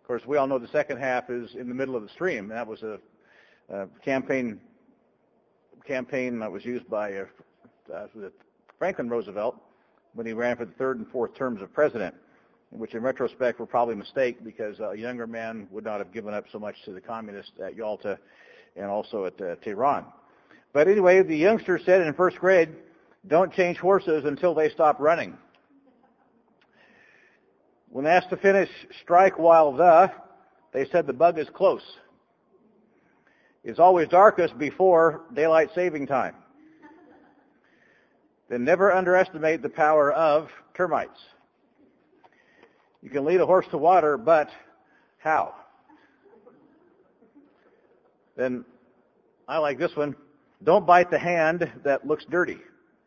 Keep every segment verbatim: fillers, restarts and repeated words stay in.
Of course, we all know the second half is in the middle of the stream. That was a, a campaign campaign that was used by uh, uh, Franklin Roosevelt when he ran for the third and fourth terms of president, which in retrospect were probably a mistake because a younger man would not have given up so much to the communists at Yalta and also at uh, Tehran. But anyway, the youngster said in first grade, don't change horses until they stop running. When asked to finish strike while the, they said the bug is close. It's always darkest before daylight saving time. Then never underestimate the power of termites. You can lead a horse to water, but how? Then I like this one. Don't bite the hand that looks dirty.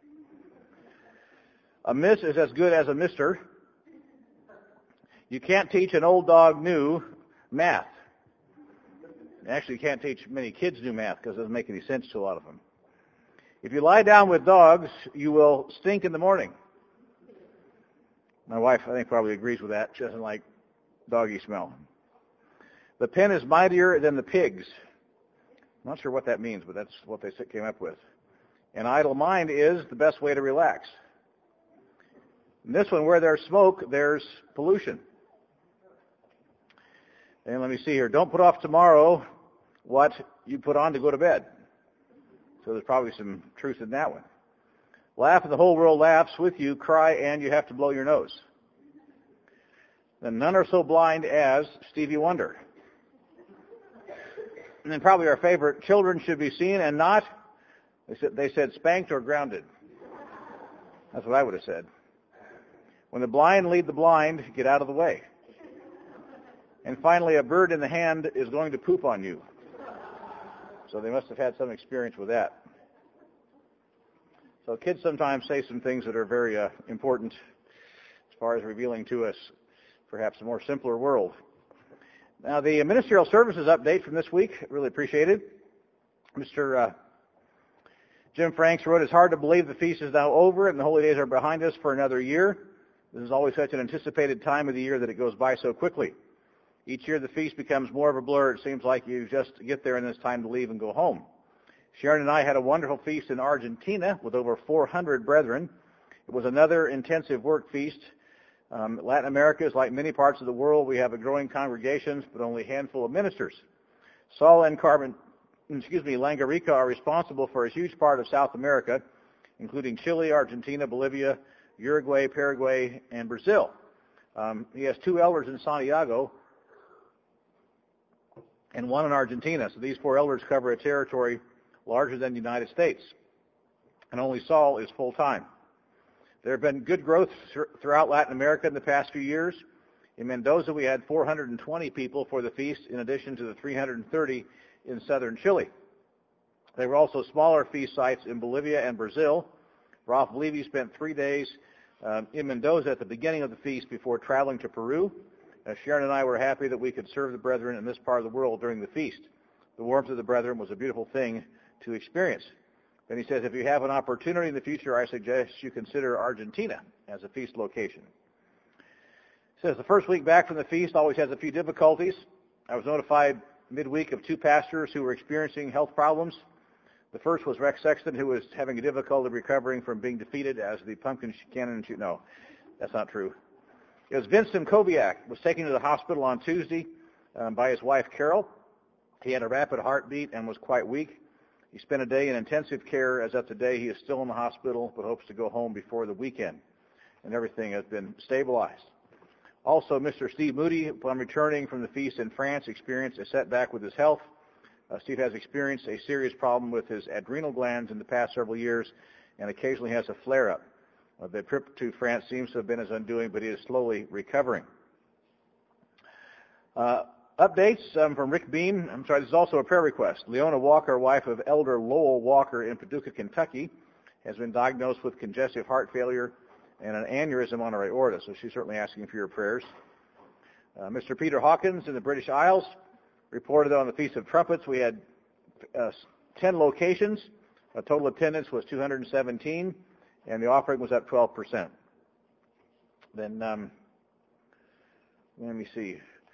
A miss is as good as a mister. You can't teach an old dog new math. Actually, you can't teach many kids new math because it doesn't make any sense to a lot of them. If you lie down with dogs, you will stink in the morning. My wife, I think, probably agrees with that. She doesn't like doggy smell. The pen is mightier than the pigs. I'm not sure what that means, but that's what they came up with. An idle mind is the best way to relax. In this one, where there's smoke, there's pollution. And let me see here. Don't put off tomorrow what you put on to go to bed. So there's probably some truth in that one. Laugh and the whole world laughs with you. Cry and you have to blow your nose. Then none are so blind as Stevie Wonder. And then probably our favorite, children should be seen and not, they said, they said spanked or grounded. That's what I would have said. When the blind lead the blind, get out of the way. And finally, a bird in the hand is going to poop on you. So they must have had some experience with that. So kids sometimes say some things that are very uh, important as far as revealing to us perhaps a more simpler world. Now, the ministerial services update from this week, really appreciated. Mister Uh, Jim Franks wrote, it's hard to believe the feast is now over and the holy days are behind us for another year. This is always such an anticipated time of the year that it goes by so quickly. Each year the feast becomes more of a blur. It seems like you just get there and it's time to leave and go home. Sharon and I had a wonderful feast in Argentina with over four hundred brethren. It was another intensive work feast. Um, Latin America is like many parts of the world. We have a growing congregations, but only a handful of ministers. Saul and Carmen, excuse me, Langarica are responsible for a huge part of South America, including Chile, Argentina, Bolivia, Uruguay, Paraguay, and Brazil. Um, he has two elders in Santiago and one in Argentina. So these four elders cover a territory larger than the United States. And only Saul is full-time. There have been good growth throughout Latin America in the past few years. In Mendoza, we had four hundred twenty people for the feast, in addition to the three hundred thirty in southern Chile. There were also smaller feast sites in Bolivia and Brazil. Ralph Levy spent three days um, in Mendoza at the beginning of the feast before traveling to Peru. Uh, Sharon and I were happy that we could serve the brethren in this part of the world during the feast. The warmth of the brethren was a beautiful thing to experience. Then he says, if you have an opportunity in the future, I suggest you consider Argentina as a feast location. He says, the first week back from the feast always has a few difficulties. I was notified midweek of two pastors who were experiencing health problems. The first was Rex Sexton, who was having a difficulty recovering from being defeated as the pumpkin cannon shoot. No, that's not true. It was Vincent Kobiak, was taken to the hospital on Tuesday um, by his wife, Carol. He had a rapid heartbeat and was quite weak. He spent a day in intensive care. As of today, he is still in the hospital, but hopes to go home before the weekend. And everything has been stabilized. Also, Mister Steve Moody, upon returning from the feast in France, experienced a setback with his health. Uh, Steve has experienced a serious problem with his adrenal glands in the past several years and occasionally has a flare-up. Uh, the trip to France seems to have been his undoing, but he is slowly recovering. Uh, updates um, from Rick Beam. I'm sorry, this is also a prayer request. Leona Walker, wife of Elder Lowell Walker in Paducah, Kentucky, has been diagnosed with congestive heart failure and an aneurysm on her aorta, so she's certainly asking for your prayers. Uh, Mister Peter Hawkins in the British Isles reported that on the Feast of Trumpets we had uh, ten locations. A total attendance was two hundred seventeen, and the offering was up twelve percent. Then, um, let me see.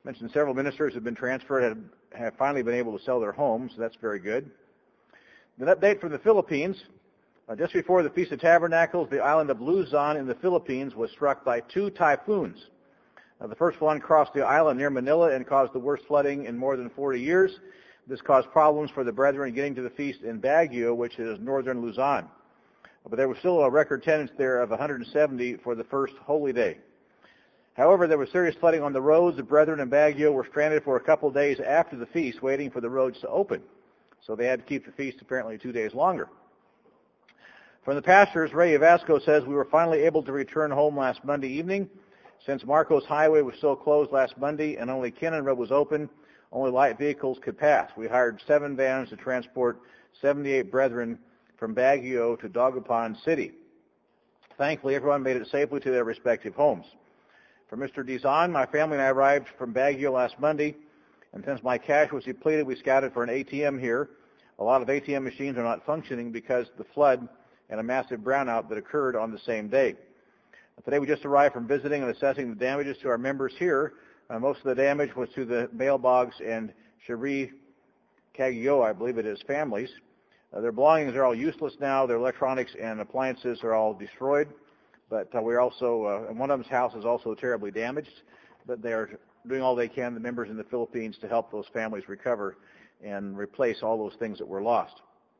mentioned several ministers have been transferred and have finally been able to sell their homes, so that's very good. An update from the Philippines. Uh, just before the Feast of Tabernacles, the island of Luzon in the Philippines was struck by two typhoons. Uh, the first one crossed the island near Manila and caused the worst flooding in more than forty years. This caused problems for the brethren getting to the feast in Baguio, which is northern Luzon. But there was still a record attendance there of one hundred seventy for the first holy day. However, there was serious flooding on the roads. The brethren in Baguio were stranded for a couple of days after the feast, waiting for the roads to open. So they had to keep the feast apparently two days longer. From the pastors, Ray Vasco says, we were finally able to return home last Monday evening. Since Marcos Highway was still closed last Monday and only Kennan Road was open, only light vehicles could pass. We hired seven vans to transport seventy-eight brethren from Baguio to Dagupan City. Thankfully, everyone made it safely to their respective homes. For Mister Dizon, my family and I arrived from Baguio last Monday, and since my cash was depleted, we scouted for an A T M here. A lot of A T M machines are not functioning because of the flood and a massive brownout that occurred on the same day. Today we just arrived from visiting and assessing the damages to our members here. Uh, most of the damage was to the Mailbogs and Cherie Cagio, I believe it is, families. Uh, their belongings are all useless now. Their electronics and appliances are all destroyed. But uh, we're also, uh, and one of them's house is also terribly damaged. But they are doing all they can, the members in the Philippines, to help those families recover and replace all those things that were lost.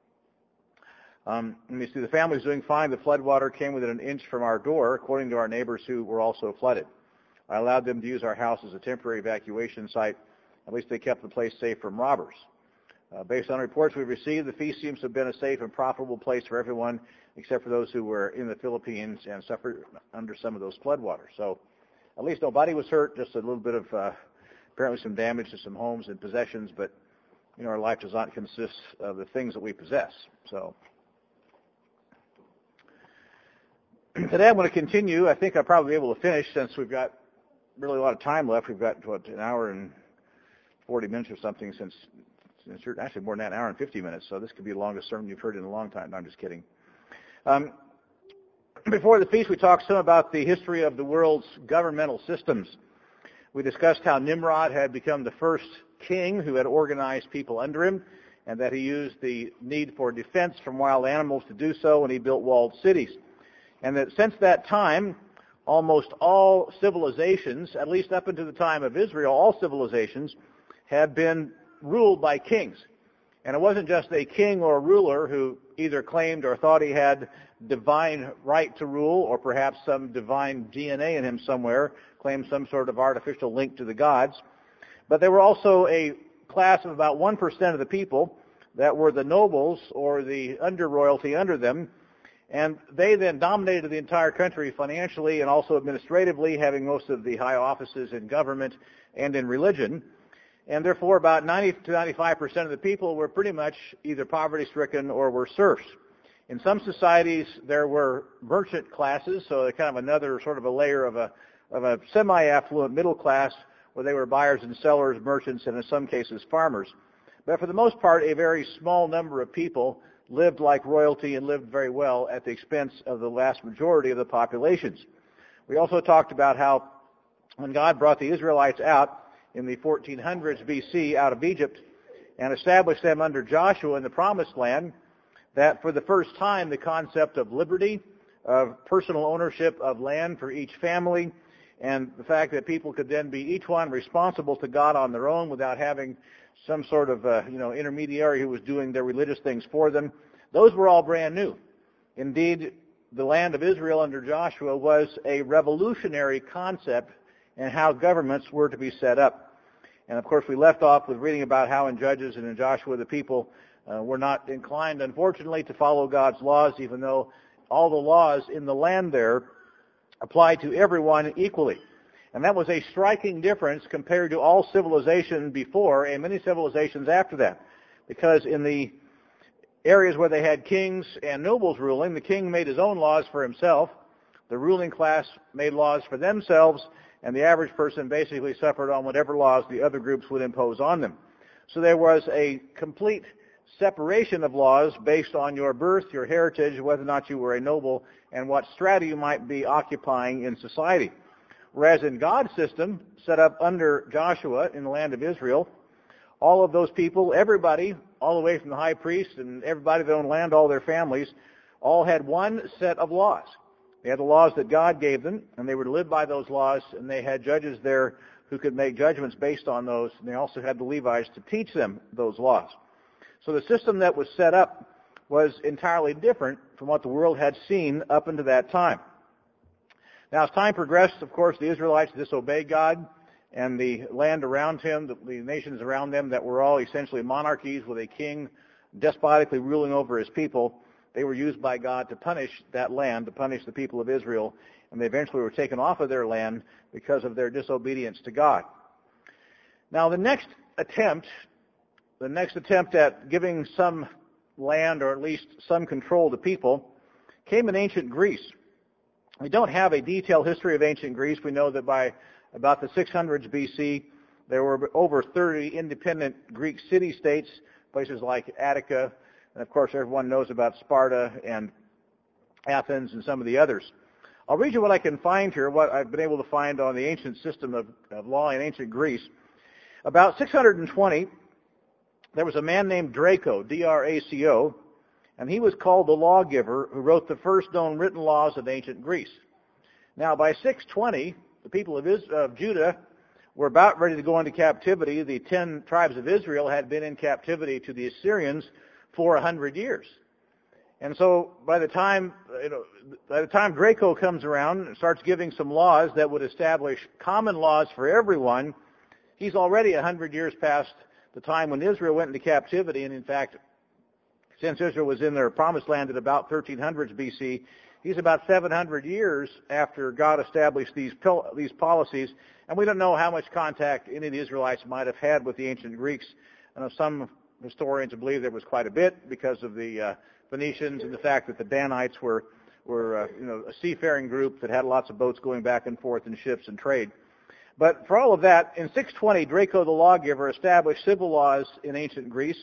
Um, let me see, the family's doing fine. The flood water came within an inch from our door, according to our neighbors who were also flooded. I allowed them to use our house as a temporary evacuation site. At least they kept the place safe from robbers. Uh, based on reports we've received, the feast seems to have been a safe and profitable place for everyone, except for those who were in the Philippines and suffered under some of those floodwaters. So at least nobody was hurt, just a little bit of, uh, apparently some damage to some homes and possessions, but, you know, our life does not consist of the things that we possess. So today I'm going to continue. I think I'll probably be able to finish since we've got really a lot of time left. We've got, what, an hour and forty minutes or something since, since actually more than that, an hour and fifty minutes. So this could be the longest sermon you've heard in a long time. No, I'm just kidding. Um, before the feast, we talked some about the history of the world's governmental systems. We discussed how Nimrod had become the first king who had organized people under him, and that he used the need for defense from wild animals to do so, and he built walled cities. And that since that time, almost all civilizations, at least up until the time of Israel, all civilizations have been ruled by kings. And it wasn't just a king or a ruler who either claimed or thought he had divine right to rule, or perhaps some divine D N A in him somewhere, claimed some sort of artificial link to the gods. But there were also a class of about one percent of the people that were the nobles or the under royalty under them. And they then dominated the entire country financially and also administratively, having most of the high offices in government and in religion. And therefore, about ninety to ninety-five percent of the people were pretty much either poverty-stricken or were serfs. In some societies, there were merchant classes, so they're kind of another sort of a layer of a, of a semi-affluent middle class, where they were buyers and sellers, merchants, and in some cases farmers. But for the most part, a very small number of people lived like royalty and lived very well at the expense of the vast majority of the populations. We also talked about how when God brought the Israelites out in the fourteen hundreds B C out of Egypt and established them under Joshua in the Promised Land, that for the first time the concept of liberty, of personal ownership of land for each family, and the fact that people could then be each one responsible to God on their own without having some sort of uh, you know intermediary who was doing their religious things for them, those were all brand new. Indeed, the land of Israel under Joshua was a revolutionary concept in how governments were to be set up. And of course, we left off with reading about how in Judges and in Joshua the people uh, were not inclined, unfortunately, to follow God's laws, even though all the laws in the land there applied to everyone equally. And that was a striking difference compared to all civilization before and many civilizations after that. Because in the areas where they had kings and nobles ruling, the king made his own laws for himself, the ruling class made laws for themselves, and the average person basically suffered on whatever laws the other groups would impose on them. So there was a complete separation of laws based on your birth, your heritage, whether or not you were a noble, and what strata you might be occupying in society. Whereas in God's system, set up under Joshua in the land of Israel, all of those people, everybody, all the way from the high priest and everybody that owned land, all their families, all had one set of laws. They had the laws that God gave them, and they were to live by those laws, and they had judges there who could make judgments based on those, and they also had the Levites to teach them those laws. So the system that was set up was entirely different from what the world had seen up until that time. Now, as time progressed, of course, the Israelites disobeyed God, and the land around him, the, the nations around them that were all essentially monarchies with a king despotically ruling over his people, they were used by God to punish that land, to punish the people of Israel, and they eventually were taken off of their land because of their disobedience to God. Now, the next attempt, the next attempt at giving some land, or at least some control to people, came in ancient Greece. We don't have a detailed history of ancient Greece. We know that by about the six hundreds B C, there were over thirty independent Greek city-states, places like Attica, and of course everyone knows about Sparta and Athens and some of the others. I'll read you what I can find here, what I've been able to find on the ancient system of, of law in ancient Greece. About six hundred twenty, there was a man named Draco, D R A C O, and he was called the lawgiver who wrote the first known written laws of ancient Greece. Now, by six twenty, the people of, Israel, of Judah were about ready to go into captivity. The ten tribes of Israel had been in captivity to the Assyrians for a hundred years. And so by the time, you know, by the time Draco comes around and starts giving some laws that would establish common laws for everyone, he's already a hundred years past the time when Israel went into captivity. And in fact, since Israel was in their promised land at about thirteen hundreds B C, he's about seven hundred years after God established these these policies, and we don't know how much contact any of the Israelites might have had with the ancient Greeks. I know some historians believe there was quite a bit because of the uh, Phoenicians and the fact that the Danites were were uh, you know a seafaring group that had lots of boats going back and forth in ships and trade. But for all of that, in six twenty, Draco the lawgiver established civil laws in ancient Greece.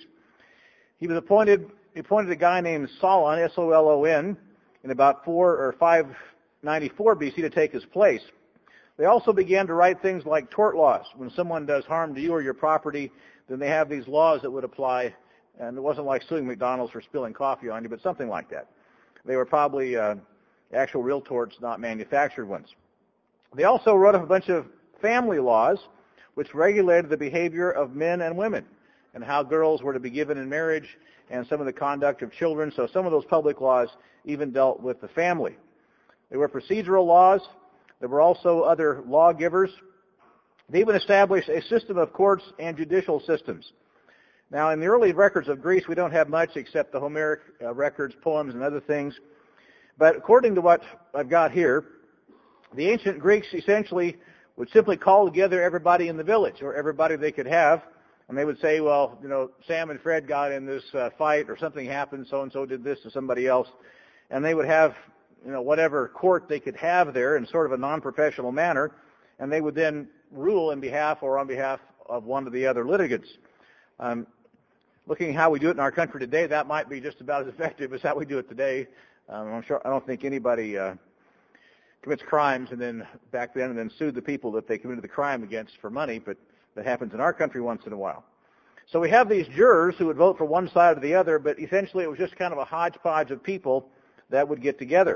He was appointed he appointed a guy named Solon, S O L O N, in about four or five ninety-four B C to take his place. They also began to write things like tort laws. When someone does harm to you or your property, then they have these laws that would apply, and it wasn't like suing McDonald's for spilling coffee on you, but something like that. They were probably uh, actual real torts, not manufactured ones. They also wrote up a bunch of family laws, which regulated the behavior of men and women, and how girls were to be given in marriage, and some of the conduct of children. So some of those public laws even dealt with the family. There were procedural laws. There were also other lawgivers. They even established a system of courts and judicial systems. Now, in the early records of Greece, we don't have much except the Homeric uh, records, poems, and other things. But according to what I've got here, the ancient Greeks essentially would simply call together everybody in the village, or everybody they could have, and they would say, well, you know, Sam and Fred got in this uh, fight, or something happened, so-and-so did this to somebody else, and they would have, you know, whatever court they could have there in sort of a non-professional manner, and they would then rule in behalf or on behalf of one of the other litigants. Um, looking at how we do it in our country today, that might be just about as effective as how we do it today. Um, I'm sure I don't think anybody uh, commits crimes and then back then and then sued the people that they committed the crime against for money, but that happens in our country once in a while. So we have these jurors who would vote for one side or the other, but essentially it was just kind of a hodgepodge of people that would get together.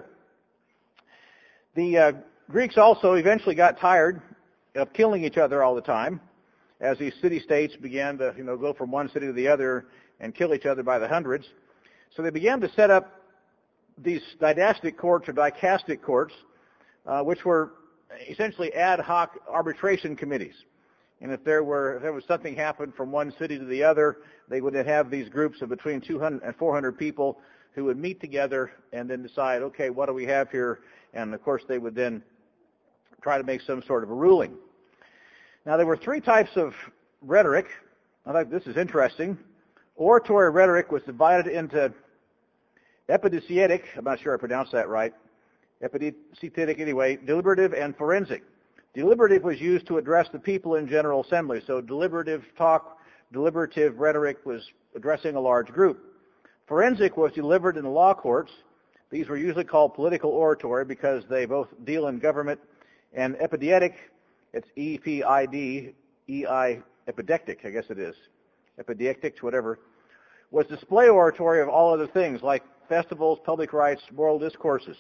The uh, Greeks also eventually got tired of killing each other all the time, as these city-states began to, you know, go from one city to the other and kill each other by the hundreds. So they began to set up these didastic courts or dicastic courts, uh, which were essentially ad hoc arbitration committees. And if there were if there was something happened from one city to the other, they would then have these groups of between two hundred and four hundred people who would meet together and then decide, okay, what do we have here? And of course, they would then try to make some sort of a ruling. Now, there were three types of rhetoric. I think this is interesting. Oratory rhetoric was divided into epidicietic, I'm not sure I pronounced that right, epidicietic anyway, deliberative and forensic. Deliberative was used to address the people in General Assembly, so deliberative talk, deliberative rhetoric was addressing a large group. Forensic was delivered in the law courts. These were usually called political oratory because they both deal in government And epidietic, it's E P I D E I, epidectic, I guess it is, epidectic, whatever, was display oratory of all other things, like festivals, public rites, moral discourses.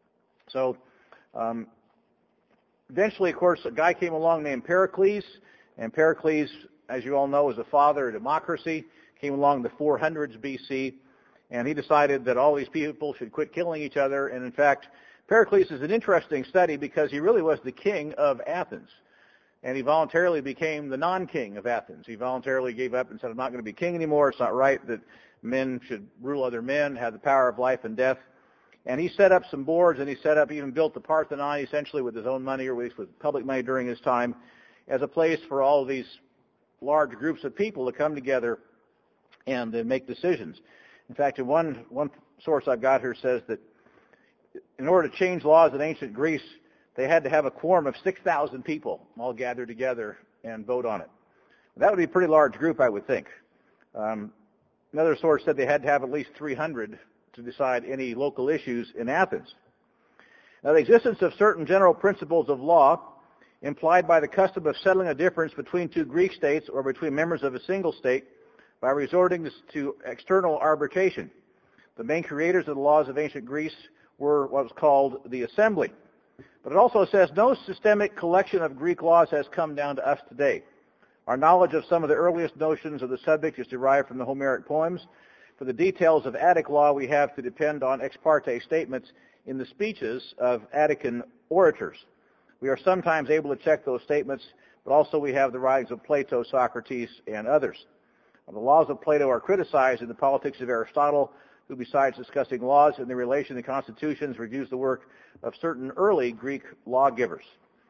So um, eventually, of course, a guy came along named Pericles, and Pericles, as you all know, was the father of democracy, came along in the four hundreds B C, and he decided that all these people should quit killing each other. And in fact, Pericles is an interesting study because he really was the king of Athens. And he voluntarily became the non-king of Athens. He voluntarily gave up and said, I'm not going to be king anymore. It's not right that men should rule other men, have the power of life and death. And he set up some boards, and he set up, even built the Parthenon, essentially with his own money, or at least with public money during his time, as a place for all of these large groups of people to come together and uh, make decisions. In fact, in one, one source I've got here says that in order to change laws in ancient Greece, they had to have a quorum of six thousand people all gathered together and vote on it. That would be a pretty large group, I would think. Um, another source said they had to have at least three hundred to decide any local issues in Athens. Now, the existence of certain general principles of law implied by the custom of settling a difference between two Greek states or between members of a single state by resorting to external arbitration. The main creators of the laws of ancient Greece were what was called the assembly. But it also says no systemic collection of Greek laws has come down to us today. Our knowledge of some of the earliest notions of the subject is derived from the Homeric poems. For the details of Attic law, we have to depend on ex parte statements in the speeches of Attican orators. We are sometimes able to check those statements, but also we have the writings of Plato, Socrates, and others. The laws of Plato are criticized in the Politics of Aristotle, who, besides discussing laws and their relation to constitutions, reviews the work of certain early Greek lawgivers.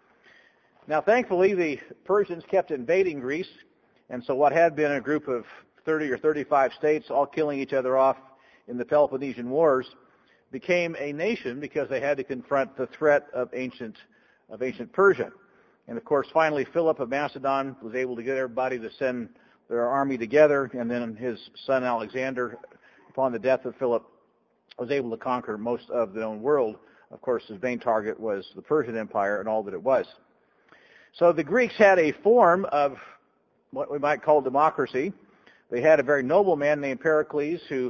Now, thankfully, the Persians kept invading Greece, and so what had been a group of thirty or thirty-five states all killing each other off in the Peloponnesian Wars became a nation because they had to confront the threat of ancient of ancient Persia. And of course, finally, Philip of Macedon was able to get everybody to send their army together, and then his son Alexander, upon the death of Philip, was able to conquer most of the known world. Of course, his main target was the Persian Empire and all that it was. So the Greeks had a form of what we might call democracy. They had a very noble man named Pericles who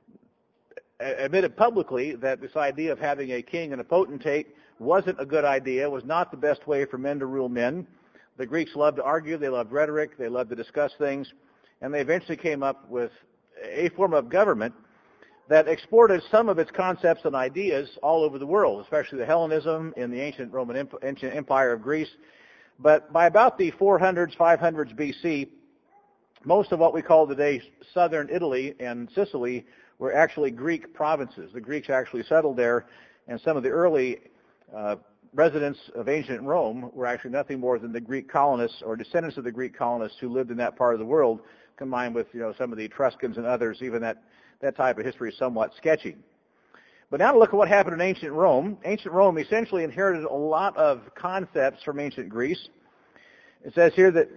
admitted publicly that this idea of having a king and a potentate wasn't a good idea, was not the best way for men to rule men. The Greeks loved to argue, they loved rhetoric, they loved to discuss things, and they eventually came up with a form of government that exported some of its concepts and ideas all over the world, especially the Hellenism in the ancient Roman ancient Empire of Greece. But by about the four hundreds, five hundreds B C, most of what we call today southern Italy and Sicily were actually Greek provinces. The Greeks actually settled there, and some of the early uh, residents of ancient Rome were actually nothing more than the Greek colonists or descendants of the Greek colonists who lived in that part of the world, combined with, you know, some of the Etruscans and others. Even that, that type of history is somewhat sketchy. But now to look at what happened in ancient Rome. Ancient Rome essentially inherited a lot of concepts from ancient Greece. It says here that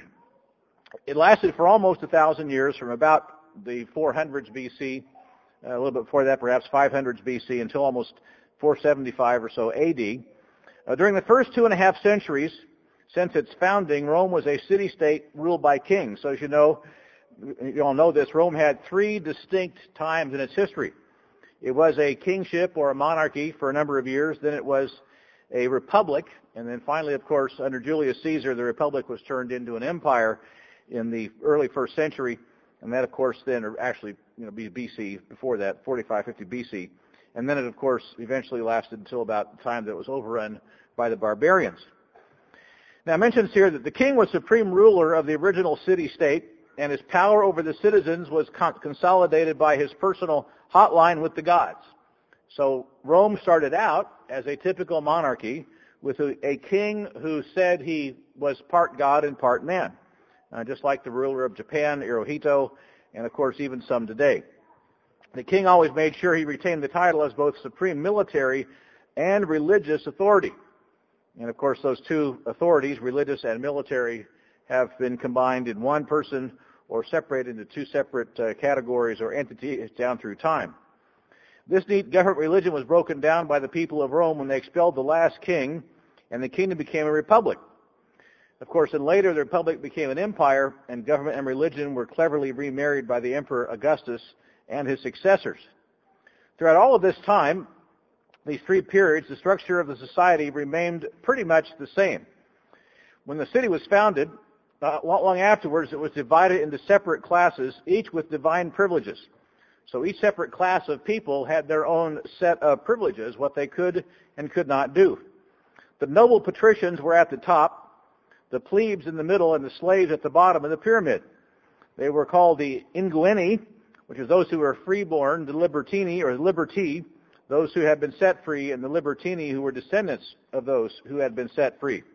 it lasted for almost a thousand years, from about the four hundreds B C, uh, a little bit before that, perhaps five hundreds B C, until almost four seventy-five or so A D. Uh, during the first two and a half centuries since its founding, Rome was a city-state ruled by kings. So as you know, you all know this, Rome had three distinct times in its history. It was a kingship or a monarchy for a number of years, then it was a republic, and then finally, of course, under Julius Caesar, the republic was turned into an empire in the early first century, and that, of course, then, or actually, you know, B C, before that, forty-five, fifty B C, and then it, of course, eventually lasted until about the time that it was overrun by the barbarians. Now, it mentions here that the king was supreme ruler of the original city-state, and his power over the citizens was con- consolidated by his personal hotline with the gods. So Rome started out as a typical monarchy with a, a king who said he was part god and part man, uh, just like the ruler of Japan, Hirohito, and of course even some today. The king always made sure he retained the title as both supreme military and religious authority. And of course those two authorities, religious and military, have been combined in one person or separated into two separate uh, categories or entities down through time. This neat government religion was broken down by the people of Rome when they expelled the last king and the kingdom became a republic. Of course, then later the republic became an empire, and government and religion were cleverly remarried by the Emperor Augustus and his successors. Throughout all of this time, these three periods, the structure of the society remained pretty much the same. When the city was founded, not long afterwards, it was divided into separate classes, each with divine privileges. So each separate class of people had their own set of privileges, what they could and could not do. The noble patricians were at the top, the plebes in the middle, and the slaves at the bottom of the pyramid. They were called the inguini, which is those who were freeborn, the libertini or liberti, those who had been set free, and the libertini who were descendants of those who had been set free.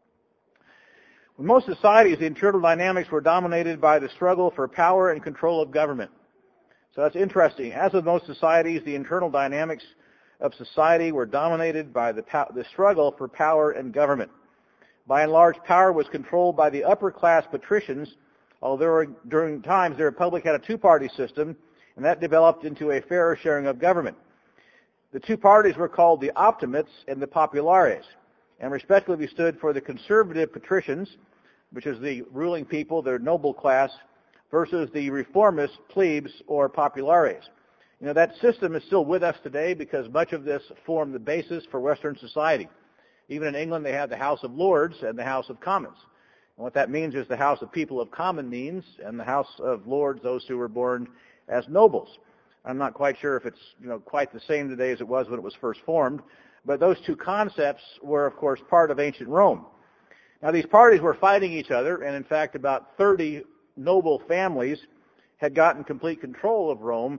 In most societies, the internal dynamics were dominated by the struggle for power and control of government. So that's interesting. As with most societies, the internal dynamics of society were dominated by the, the struggle for power and government. By and large, power was controlled by the upper class patricians, although during times the republic had a two-party system, and that developed into a fairer sharing of government. The two parties were called the optimates and the populares, and respectively stood for the conservative patricians, which is the ruling people, their noble class, versus the reformist plebes or populares. You know, that system is still with us today because much of this formed the basis for Western society. Even in England, they have the House of Lords and the House of Commons. And what that means is the House of People of Common Means, and the House of Lords, those who were born as nobles. I'm not quite sure if it's, you know, quite the same today as it was when it was first formed, but those two concepts were, of course, part of ancient Rome. Now, these parties were fighting each other, and in fact, about thirty noble families had gotten complete control of Rome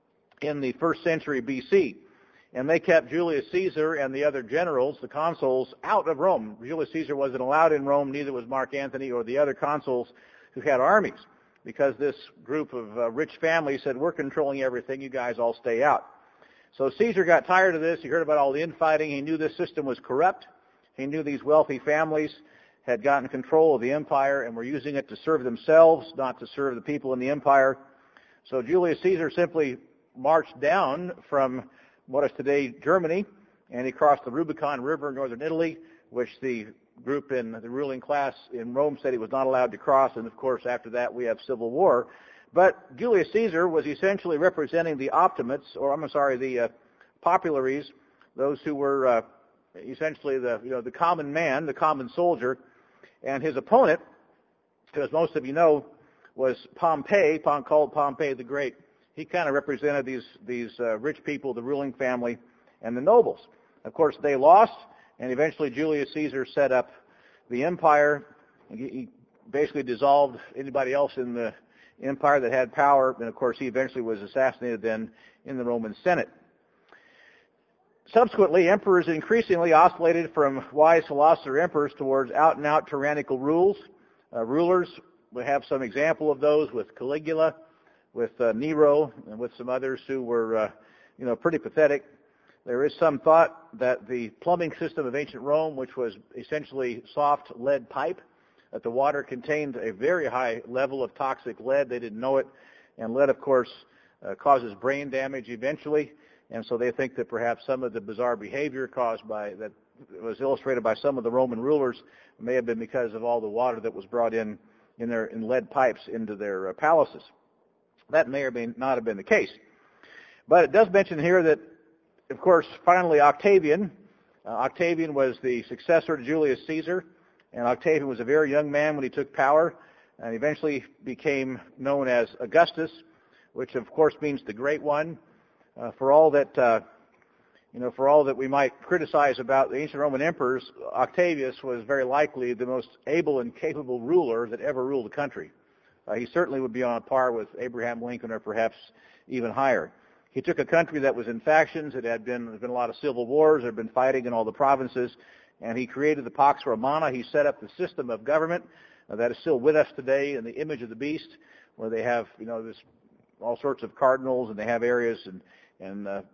in the first century B C, and they kept Julius Caesar and the other generals, the consuls, out of Rome. Julius Caesar wasn't allowed in Rome, neither was Mark Antony or the other consuls who had armies, because this group of uh, rich families said, we're controlling everything, you guys all stay out. So Caesar got tired of this. He heard about all the infighting. He knew this system was corrupt. He knew these wealthy families had gotten control of the empire and were using it to serve themselves, not to serve the people in the empire. So Julius Caesar simply marched down from what is today Germany, and he crossed the Rubicon River in northern Italy, which the group in the ruling class in Rome said he was not allowed to cross, and of course after that we have civil war. But Julius Caesar was essentially representing the optimates, or I'm sorry, the uh, populares, those who were uh, essentially the, you know, the common man, the common soldier. And his opponent, as most of you know, was Pompey, called Pompey the Great. He kind of represented these these uh, rich people, the ruling family, and the nobles. Of course, they lost, and eventually Julius Caesar set up the empire. He basically dissolved anybody else in the empire that had power, and of course he eventually was assassinated then in the Roman Senate. Subsequently, emperors increasingly oscillated from wise philosopher emperors towards out-and-out tyrannical rules. Uh, rulers, we have some example of those with Caligula, with uh, Nero, and with some others who were, uh, you know, pretty pathetic. There is some thought that the plumbing system of ancient Rome, which was essentially soft lead pipe, that the water contained a very high level of toxic lead. They didn't know it, and lead, of course, uh, causes brain damage eventually. And so they think that perhaps some of the bizarre behavior caused by, that was illustrated by some of the Roman rulers, may have been because of all the water that was brought in in their in lead pipes into their uh, palaces. That may or may not have been the case. But it does mention here that, of course, finally Octavian, uh, Octavian was the successor to Julius Caesar, and Octavian was a very young man when he took power, and eventually became known as Augustus, which of course means the Great One. Uh, for all that, uh, you know, for all that we might criticize about the ancient Roman emperors, Octavius was very likely the most able and capable ruler that ever ruled the country. Uh, he certainly would be on par with Abraham Lincoln, or perhaps even higher. He took a country that was in factions. It had been, there'd been a lot of civil wars. There had been fighting in all the provinces, and he created the Pax Romana. He set up the system of government uh, that is still with us today in the image of the beast, where they have, you know, this all sorts of cardinals, and they have areas and and uh,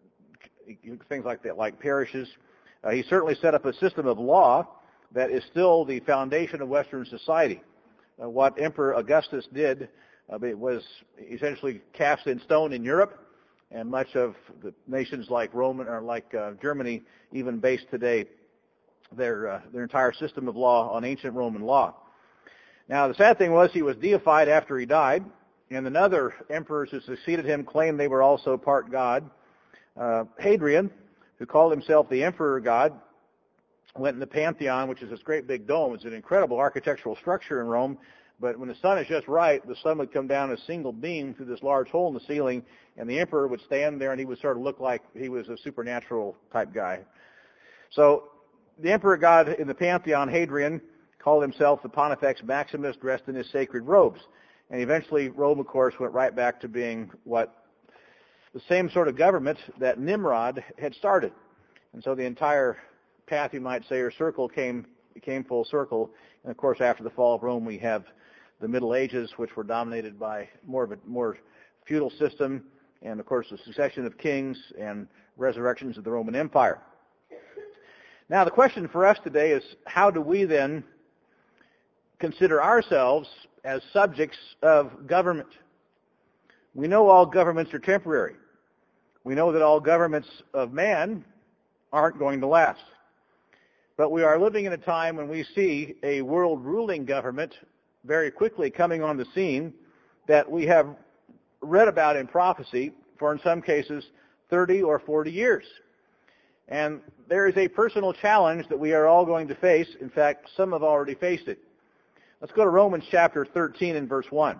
things like that, like parishes. Uh, he certainly set up a system of law that is still the foundation of Western society. Uh, what Emperor Augustus did uh, it was essentially cast in stone in Europe, and much of the nations like Rome or like uh, Germany even based today their uh, their entire system of law on ancient Roman law. Now, the sad thing was he was deified after he died, and another emperors who succeeded him claimed they were also part God. Uh, Hadrian, who called himself the Emperor God, went in the Pantheon, which is this great big dome. It's an incredible architectural structure in Rome, but when the sun is just right, the sun would come down a single beam through this large hole in the ceiling, and the emperor would stand there, and he would sort of look like he was a supernatural type guy. So the Emperor God in the Pantheon, Hadrian, called himself the Pontifex Maximus, dressed in his sacred robes. And eventually Rome, of course, went right back to being what the same sort of government that Nimrod had started. And so the entire path, you might say, or circle came came full circle. And of course, after the fall of Rome, we have the Middle Ages, which were dominated by more of a more feudal system, and of course the succession of kings and resurrections of the Roman Empire. Now, the question for us today is, how do we then consider ourselves as subjects of government? We know all governments are temporary. We know that all governments of man aren't going to last. But we are living in a time when we see a world-ruling government very quickly coming on the scene that we have read about in prophecy for, in some cases, thirty or forty years. And there is a personal challenge that we are all going to face. In fact, some have already faced it. Let's go to Romans chapter thirteen and verse one.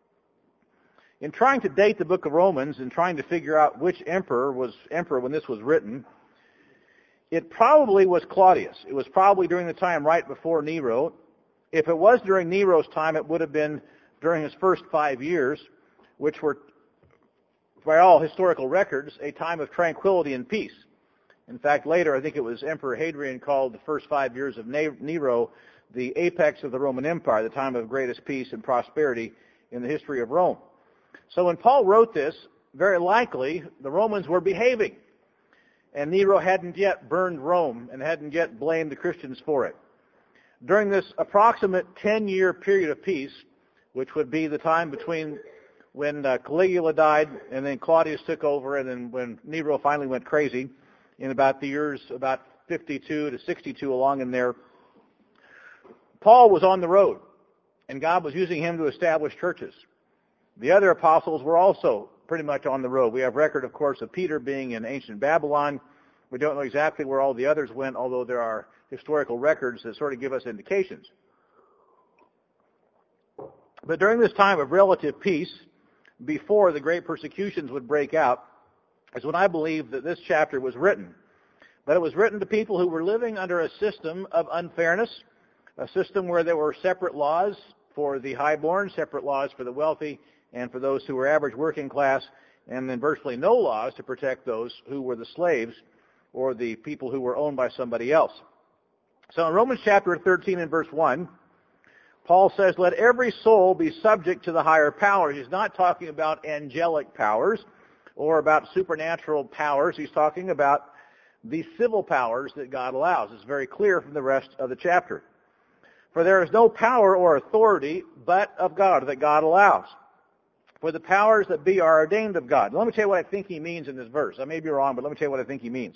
In trying to date the book of Romans and trying to figure out which emperor was emperor when this was written, it probably was Claudius. It was probably during the time right before Nero. If it was during Nero's time, it would have been during his first five years, which were, by all historical records, a time of tranquility and peace. In fact, later, I think it was Emperor Hadrian called the first five years of Nero the apex of the Roman Empire, the time of greatest peace and prosperity in the history of Rome. So when Paul wrote this, very likely the Romans were behaving, and Nero hadn't yet burned Rome and hadn't yet blamed the Christians for it. During this approximate ten-year period of peace, which would be the time between when uh, Caligula died and then Claudius took over, and then when Nero finally went crazy, in about the years about fifty-two to sixty-two along in there, Paul was on the road, and God was using him to establish churches. The other apostles were also pretty much on the road. We have record, of course, of Peter being in ancient Babylon. We don't know exactly where all the others went, although there are historical records that sort of give us indications. But during this time of relative peace, before the great persecutions would break out, is when I believe that this chapter was written. But it was written to people who were living under a system of unfairness, a system where there were separate laws for the highborn, separate laws for the wealthy, and for those who were average working class, and then virtually no laws to protect those who were the slaves or the people who were owned by somebody else. So in Romans chapter thirteen and verse one, Paul says, let every soul be subject to the higher powers. He's not talking about angelic powers or about supernatural powers. He's talking about the civil powers that God allows. It's very clear from the rest of the chapter. For there is no power or authority but of God that God allows. For the powers that be are ordained of God. Let me tell you what I think he means in this verse. I may be wrong, but let me tell you what I think he means.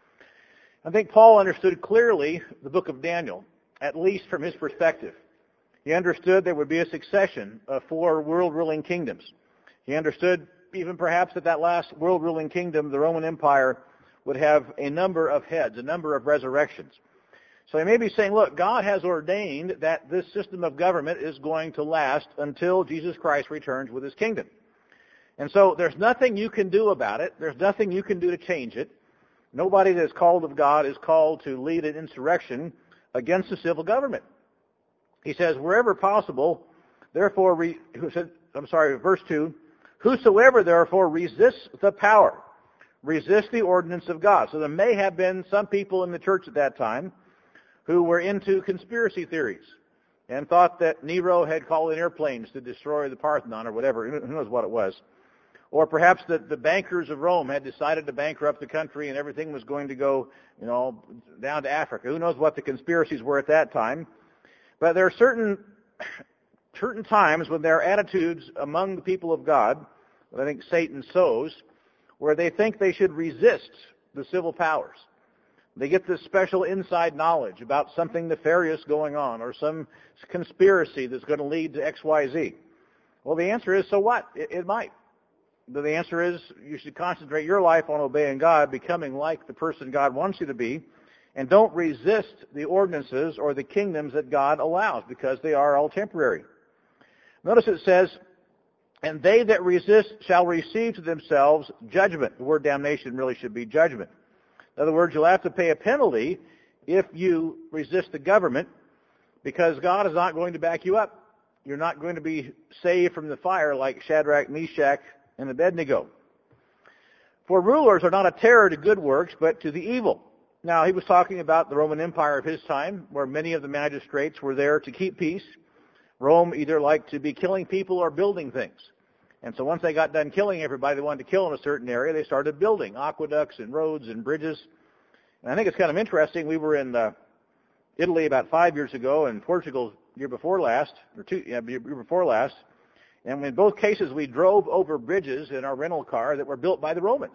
I think Paul understood clearly the book of Daniel, at least from his perspective. He understood there would be a succession of four world-ruling kingdoms. He understood even perhaps that that last world-ruling kingdom, the Roman Empire, would have a number of heads, a number of resurrections. So he may be saying, look, God has ordained that this system of government is going to last until Jesus Christ returns with his kingdom. And so there's nothing you can do about it. There's nothing you can do to change it. Nobody that is called of God is called to lead an insurrection against the civil government. He says, wherever possible, therefore, re, I'm sorry, verse two, whosoever therefore resists the power, resist the ordinance of God. So there may have been some people in the church at that time who were into conspiracy theories and thought that Nero had called in airplanes to destroy the Parthenon or whatever. Who knows what it was. Or perhaps that the bankers of Rome had decided to bankrupt the country and everything was going to go, you know, down to Africa. Who knows what the conspiracies were at that time. But there are certain, certain times when there are attitudes among the people of God, that I think Satan sows, where they think they should resist the civil powers. They get this special inside knowledge about something nefarious going on or some conspiracy that's going to lead to X Y Z. Well, the answer is, so what? It, it might. But the answer is you should concentrate your life on obeying God, becoming like the person God wants you to be, and don't resist the ordinances or the kingdoms that God allows, because they are all temporary. Notice it says, and they that resist shall receive to themselves judgment. The word damnation really should be judgment. In other words, you'll have to pay a penalty if you resist the government, because God is not going to back you up. You're not going to be saved from the fire like Shadrach, Meshach, and Abednego. For rulers are not a terror to good works, but to the evil. Now, he was talking about the Roman Empire of his time, where many of the magistrates were there to keep peace. Rome either liked to be killing people or building things. And so once they got done killing everybody they wanted to kill in a certain area, they started building aqueducts and roads and bridges. And I think it's kind of interesting. We were in uh, Italy about five years ago, and Portugal year before last, or two yeah, year before last. And in both cases, we drove over bridges in our rental car that were built by the Romans.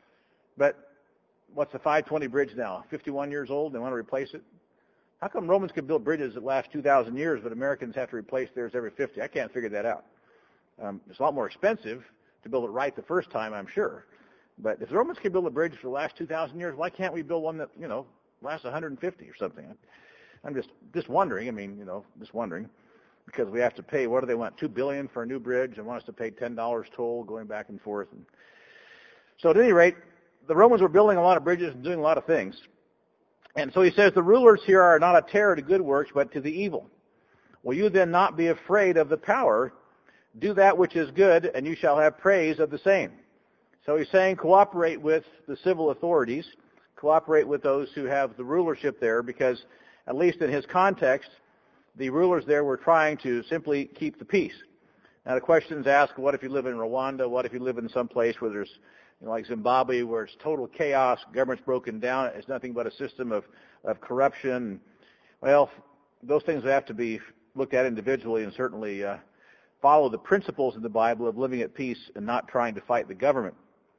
But what's the five twenty bridge now? fifty-one years old, they want to replace it? How come Romans can build bridges that last two thousand years, but Americans have to replace theirs every fifty? I can't figure that out. Um, it's a lot more expensive to build it right the first time, I'm sure. But if the Romans can build a bridge for the last two thousand years, why can't we build one that, you know, lasts one hundred fifty or something? I'm just just wondering. I mean, you know, just wondering. Because we have to pay, what do they want, two billion dollars for a new bridge, and want us to pay ten dollars toll going back and forth. And so at any rate, the Romans were building a lot of bridges and doing a lot of things. And so he says, the rulers here are not a terror to good works, but to the evil. Will you then not be afraid of the power? Do that which is good, and you shall have praise of the same. So he's saying cooperate with the civil authorities, cooperate with those who have the rulership there, because at least in his context, the rulers there were trying to simply keep the peace. Now the questions asked, what if you live in Rwanda? What if you live in some place where there's, you know, like Zimbabwe, where it's total chaos, government's broken down, it's nothing but a system of, of corruption? Well, those things have to be looked at individually, and certainly uh, follow the principles in the Bible of living at peace and not trying to fight the government.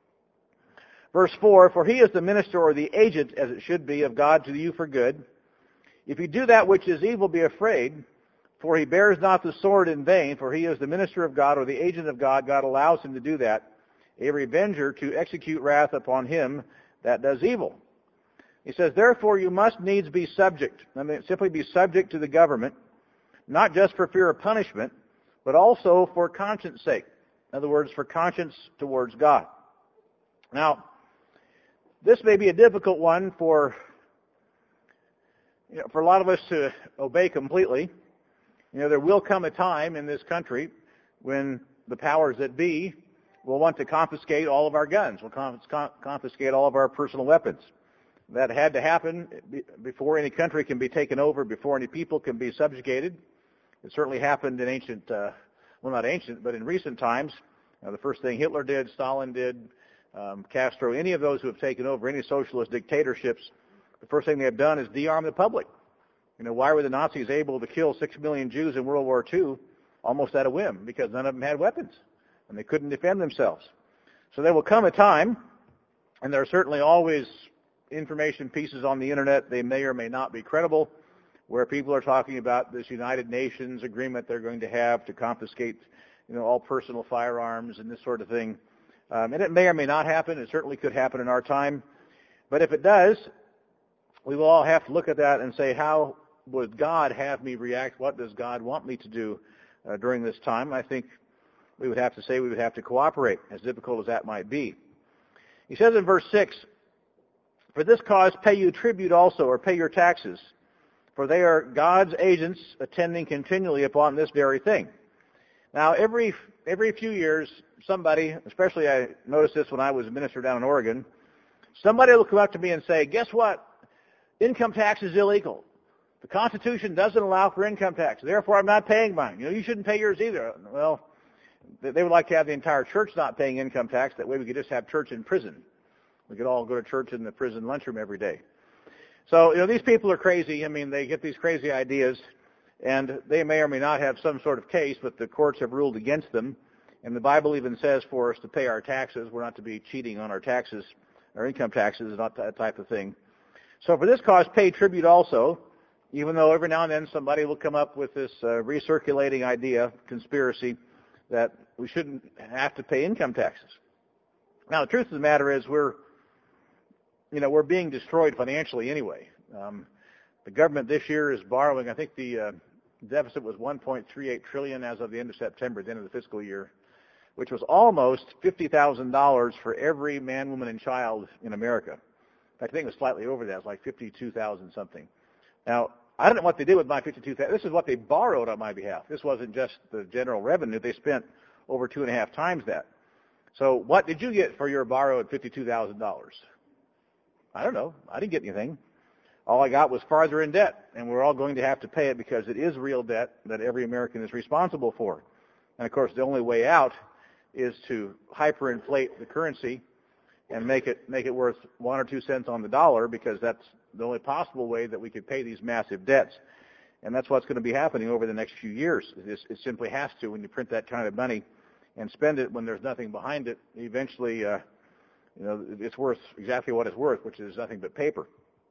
Verse four, for he is the minister or the agent, as it should be, of God to you for good. If you do that which is evil, be afraid, for he bears not the sword in vain, for he is the minister of God or the agent of God. God allows him to do that, a revenger to execute wrath upon him that does evil. He says, therefore you must needs be subject. I mean, simply be subject to the government, not just for fear of punishment, but also for conscience sake. In other words, for conscience towards God. Now, this may be a difficult one for You know, for a lot of us to obey completely. You know, there will come a time in this country when the powers that be will want to confiscate all of our guns, will confiscate all of our personal weapons. That had to happen before any country can be taken over, before any people can be subjugated. It certainly happened in ancient, uh, well, not ancient, but in recent times. Uh, the first thing Hitler did, Stalin did, um, Castro, any of those who have taken over any socialist dictatorships, the first thing they have done is de-arm the public. You know, why were the Nazis able to kill six million Jews in World War Two almost at a whim? Because none of them had weapons, and they couldn't defend themselves. So there will come a time, and there are certainly always information pieces on the internet, they may or may not be credible, where people are talking about this United Nations agreement they're going to have to confiscate, you know, all personal firearms and this sort of thing. Um, and it may or may not happen. It certainly could happen in our time. But if it does, we will all have to look at that and say, how would God have me react? What does God want me to do uh, during this time? I think we would have to say we would have to cooperate, as difficult as that might be. He says in verse six, for this cause pay you tribute also, or pay your taxes, for they are God's agents attending continually upon this very thing. Now, every every few years, somebody, especially I noticed this when I was a minister down in Oregon, somebody will come up to me and say, guess what? Income tax is illegal. The Constitution doesn't allow for income tax. Therefore, I'm not paying mine. You know, you shouldn't pay yours either. Well, they would like to have the entire church not paying income tax. That way we could just have church in prison. We could all go to church in the prison lunchroom every day. So, you know, these people are crazy. I mean, they get these crazy ideas, and they may or may not have some sort of case, but the courts have ruled against them. And the Bible even says for us to pay our taxes. We're not to be cheating on our taxes, our income taxes, not that type of thing. So for this cause, pay tribute also, even though every now and then somebody will come up with this uh, recirculating idea, conspiracy, that we shouldn't have to pay income taxes. Now, the truth of the matter is we're, you know, we're being destroyed financially anyway. Um, the government this year is borrowing, I think the uh, deficit was one point three eight trillion dollars as of the end of September, the end of the fiscal year, which was almost fifty thousand dollars for every man, woman, and child in America. In fact, I think it was slightly over that. It was like fifty-two thousand something. Now, I don't know what they did with my fifty-two thousand. This is what they borrowed on my behalf. This wasn't just the general revenue. They spent over two and a half times that. So what did you get for your borrowed fifty-two thousand dollars? I don't know. I didn't get anything. All I got was farther in debt, and we're all going to have to pay it because it is real debt that every American is responsible for. And, of course, the only way out is to hyperinflate the currency and make it make it worth one or two cents on the dollar, because that's the only possible way that we could pay these massive debts. And that's what's going to be happening over the next few years. It, it simply has to. When you print that kind of money and spend it when there's nothing behind it, eventually, uh, you know, it's worth exactly what it's worth, which is nothing but paper.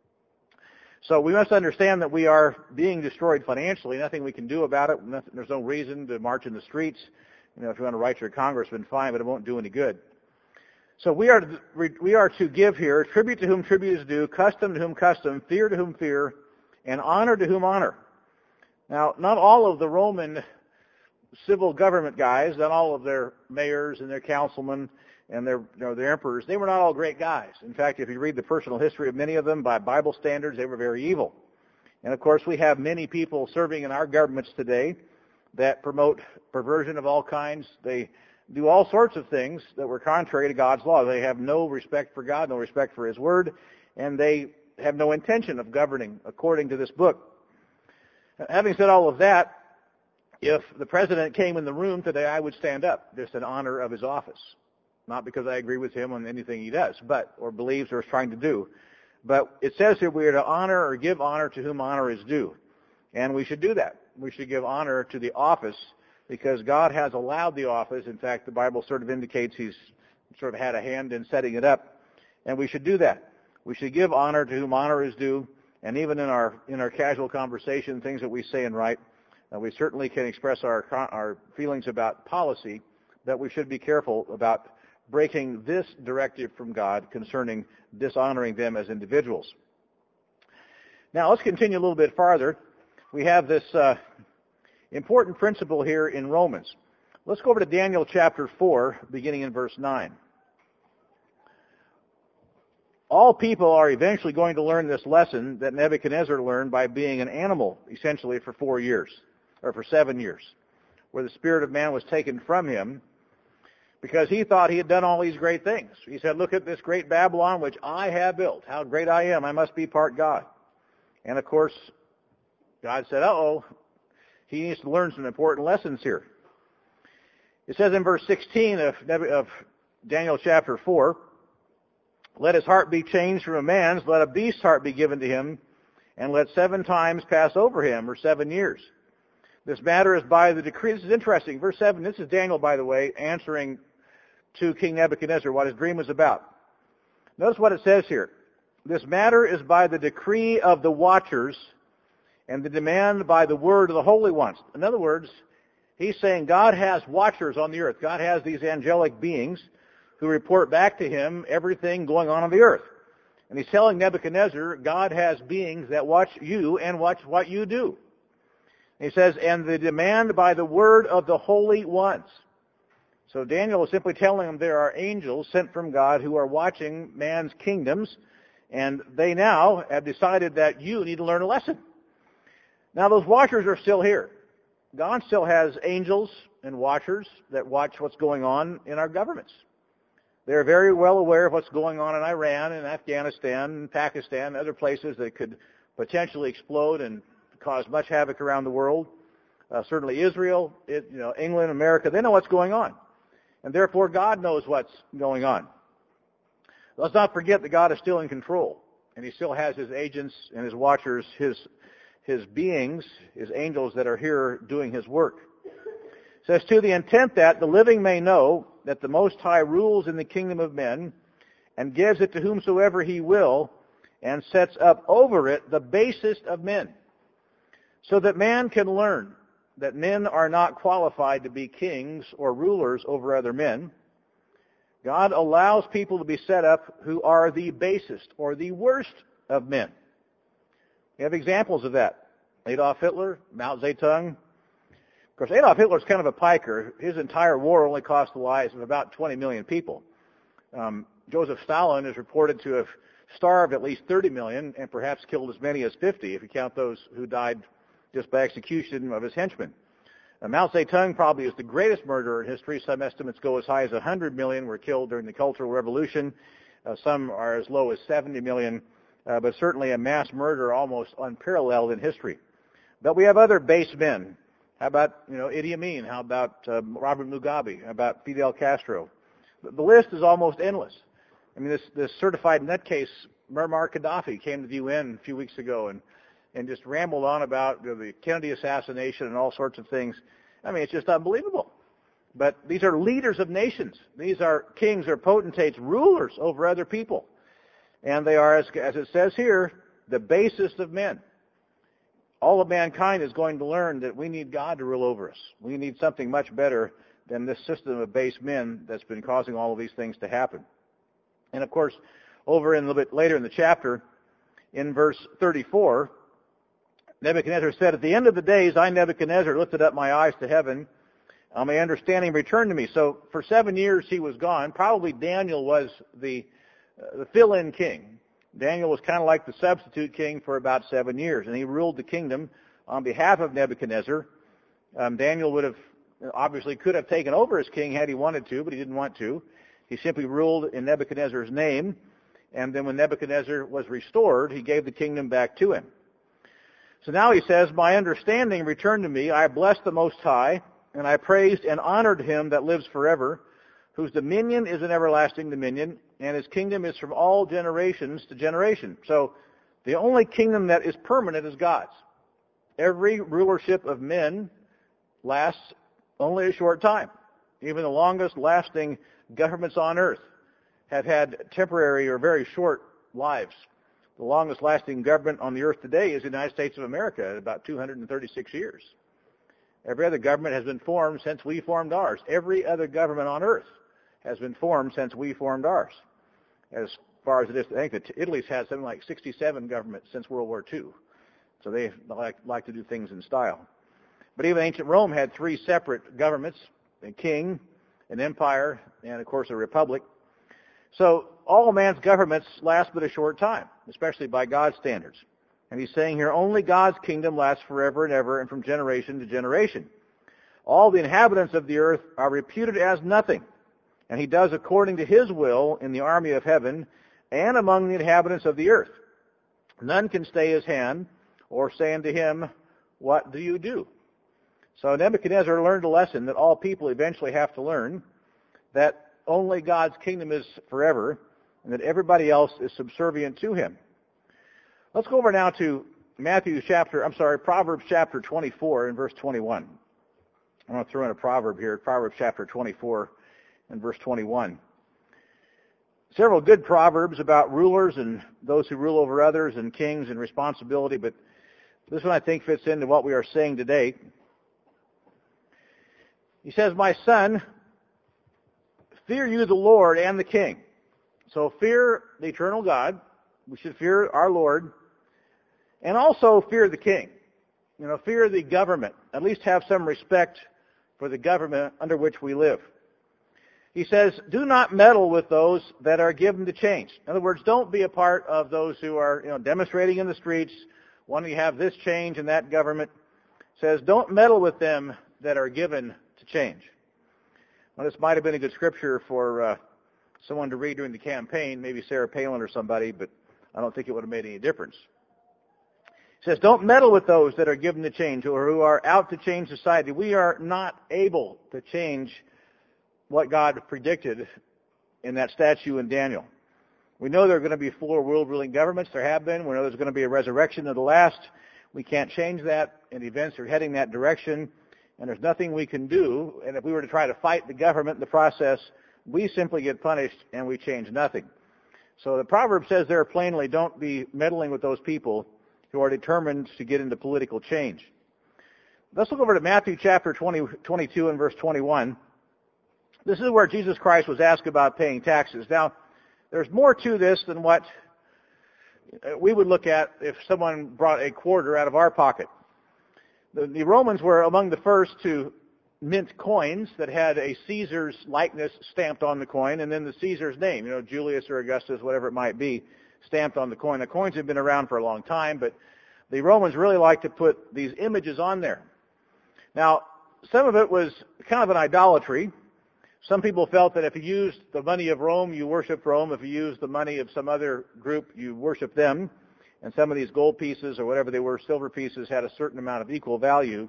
So we must understand that we are being destroyed financially. Nothing we can do about it. Nothing, there's no reason to march in the streets. You know, if you want to write your congressman, fine, but it won't do any good. So we are to, we are to give here tribute to whom tribute is due, custom to whom custom, fear to whom fear, and honor to whom honor. Now, not all of the Roman civil government guys, not all of their mayors and their councilmen and their, you know, their emperors, they were not all great guys. In fact, if you read the personal history of many of them by Bible standards, they were very evil. And of course, we have many people serving in our governments today that promote perversion of all kinds. They do all sorts of things that were contrary to God's law. They have no respect for God, no respect for His Word, and they have no intention of governing according to this book. Having said all of that, if the president came in the room today, I would stand up just in honor of his office. Not because I agree with him on anything he does, but or believes or is trying to do. But it says here we are to honor or give honor to whom honor is due. And we should do that. We should give honor to the office because God has allowed the office. In fact, the Bible sort of indicates He's sort of had a hand in setting it up. And we should do that. We should give honor to whom honor is due. And even in our in our casual conversation, things that we say and write, uh, we certainly can express our our feelings about policy, that we should be careful about breaking this directive from God concerning dishonoring them as individuals. Now, let's continue a little bit farther. We have this uh, important principle here in Romans. Let's go over to Daniel chapter four, beginning in verse nine. All people are eventually going to learn this lesson that Nebuchadnezzar learned by being an animal, essentially, for four years, or for seven years, where the spirit of man was taken from him, because he thought he had done all these great things. He said, look at this great Babylon which I have built. How great I am. I must be part God. And of course, God said, uh-oh, he needs to learn some important lessons here. It says in verse sixteen of, of Daniel chapter four, let his heart be changed from a man's, let a beast's heart be given to him, and let seven times pass over him, or seven years. This matter is by the decree. This is interesting. Verse seven, this is Daniel, by the way, answering to King Nebuchadnezzar what his dream was about. Notice what it says here. This matter is by the decree of the watchers and the demand by the word of the holy ones. In other words, he's saying God has watchers on the earth. God has these angelic beings who report back to him everything going on on the earth. And he's telling Nebuchadnezzar, God has beings that watch you and watch what you do. And he says, and the demand by the word of the holy ones. So Daniel is simply telling them there are angels sent from God who are watching man's kingdoms, and they now have decided that you need to learn a lesson. Now those watchers are still here. God still has angels and watchers that watch what's going on in our governments. They're very well aware of what's going on in Iran and Afghanistan and Pakistan and other places that could potentially explode and cause much havoc around the world. Uh, certainly Israel, it, you know, England, America, they know what's going on. And therefore God knows what's going on. Let's not forget that God is still in control. And He still has His agents and His watchers, His His beings, His angels that are here doing His work. It says, to the intent that the living may know that the Most High rules in the kingdom of men and gives it to whomsoever He will, and sets up over it the basest of men, so that man can learn that men are not qualified to be kings or rulers over other men. God allows people to be set up who are the basest or the worst of men. We have examples of that. Adolf Hitler, Mao Zedong. Of course, Adolf Hitler's kind of a piker. His entire war only cost the lives of about twenty million people. Um, Joseph Stalin is reported to have starved at least thirty million and perhaps killed as many as fifty if you count those who died just by execution of his henchmen. Uh, Mao Zedong probably is the greatest murderer in history. Some estimates go as high as one hundred million were killed during the Cultural Revolution. Uh, some are as low as seventy million, uh, but certainly a mass murder almost unparalleled in history. But we have other base men. How about, you know, Idi Amin? How about uh, Robert Mugabe? How about Fidel Castro? The, the list is almost endless. I mean, this, this certified nutcase, Muammar Gaddafi, came to the U N a few weeks ago and and just rambled on about you know, the Kennedy assassination and all sorts of things. I mean, it's just unbelievable. But these are leaders of nations. These are kings or potentates, rulers over other people. And they are, as, as it says here, the basest of men. All of mankind is going to learn that we need God to rule over us. We need something much better than this system of base men that's been causing all of these things to happen. And of course, over in a little bit later in the chapter, in verse thirty-four, Nebuchadnezzar said, "At the end of the days, I, Nebuchadnezzar, lifted up my eyes to heaven. Uh, my understanding returned to me." So for seven years he was gone. Probably Daniel was the, uh, the fill-in king. Daniel was kind of like the substitute king for about seven years, and he ruled the kingdom on behalf of Nebuchadnezzar. Um, Daniel would have, obviously could have taken over as king had he wanted to, but he didn't want to. He simply ruled in Nebuchadnezzar's name, and then when Nebuchadnezzar was restored, he gave the kingdom back to him. So now he says, "My understanding returned to me. I blessed the Most High, and I praised and honored him that lives forever, whose dominion is an everlasting dominion, and his kingdom is from all generations to generation." So the only kingdom that is permanent is God's. Every rulership of men lasts only a short time. Even the longest lasting governments on earth have had temporary or very short lives. The longest lasting government on the earth today is the United States of America at about two hundred thirty-six years. Every other government has been formed since we formed ours. Every other government on earth has been formed since we formed ours. As far as it is, I think that Italy's had something like sixty-seven governments since World War Two. So they like, like to do things in style. But even ancient Rome had three separate governments, a king, an empire, and of course a republic. So all man's governments last but a short time, especially by God's standards. And he's saying here, only God's kingdom lasts forever and ever and from generation to generation. All the inhabitants of the earth are reputed as nothing, and he does according to his will in the army of heaven and among the inhabitants of the earth. None can stay his hand or say unto him, "What do you do?" So Nebuchadnezzar learned a lesson that all people eventually have to learn, that only God's kingdom is forever, and that everybody else is subservient to him. Let's go over now to Matthew chapter, I'm sorry, Proverbs chapter twenty-four and verse twenty-one. I'm going to throw in a proverb here, Proverbs chapter twenty-four and verse twenty-one. Several good proverbs about rulers and those who rule over others and kings and responsibility, but this one I think fits into what we are saying today. He says, "My son, fear you the Lord and the king." So fear the eternal God. We should fear our Lord. And also fear the king. You know, fear the government. At least have some respect for the government under which we live. He says, "Do not meddle with those that are given to change." In other words, don't be a part of those who are, you know, demonstrating in the streets, wanting to have this change in that government. He says, don't meddle with them that are given to change. Well, this might have been a good scripture for uh, someone to read during the campaign, maybe Sarah Palin or somebody, but I don't think it would have made any difference. He says, don't meddle with those that are given to change or who are out to change society. We are not able to change what God predicted in that statue in Daniel. We know there are going to be four world-ruling governments. There have been. We know there's going to be a resurrection of the last. We can't change that, and events are heading that direction, and there's nothing we can do. And if we were to try to fight the government in the process, we simply get punished and we change nothing. So the proverb says there plainly, don't be meddling with those people who are determined to get into political change. Let's look over to Matthew chapter twenty, twenty-two and verse twenty-one. This is where Jesus Christ was asked about paying taxes. Now, there's more to this than what we would look at if someone brought a quarter out of our pocket. The, the Romans were among the first to mint coins that had a Caesar's likeness stamped on the coin, and then the Caesar's name, you know, Julius or Augustus, whatever it might be, stamped on the coin. The coins have been around for a long time, but the Romans really liked to put these images on there. Now, some of it was kind of an idolatry. Some people felt that if you used the money of Rome, you worshiped Rome. If you used the money of some other group, you worshiped them. And some of these gold pieces or whatever they were, silver pieces, had a certain amount of equal value.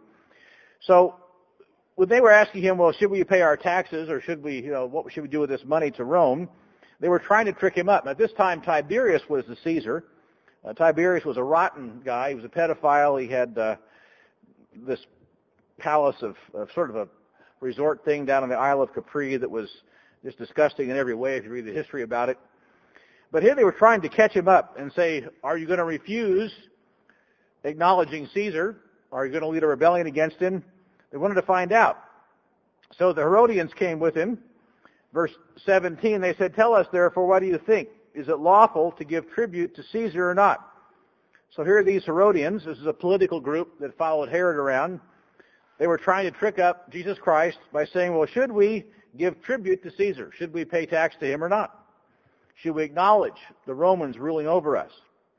So when they were asking him, well, should we pay our taxes or should we, you know, what should we do with this money to Rome? They were trying to trick him up. At this time, Tiberius was the Caesar. Uh, Tiberius was a rotten guy. He was a pedophile. He had uh, this palace of, of sort of a resort thing down on the Isle of Capri that was just disgusting in every way if you read the history about it. But here they were trying to catch him up and say, are you going to refuse acknowledging Caesar? Are you going to lead a rebellion against him? They wanted to find out. So the Herodians came with him. Verse seventeen, they said, tell us therefore, what do you think? Is it lawful to give tribute to Caesar or not? So here are these Herodians. This is a political group that followed Herod around. They were trying to trick up Jesus Christ by saying, well, should we give tribute to Caesar? Should we pay tax to him or not? Should we acknowledge the Romans ruling over us?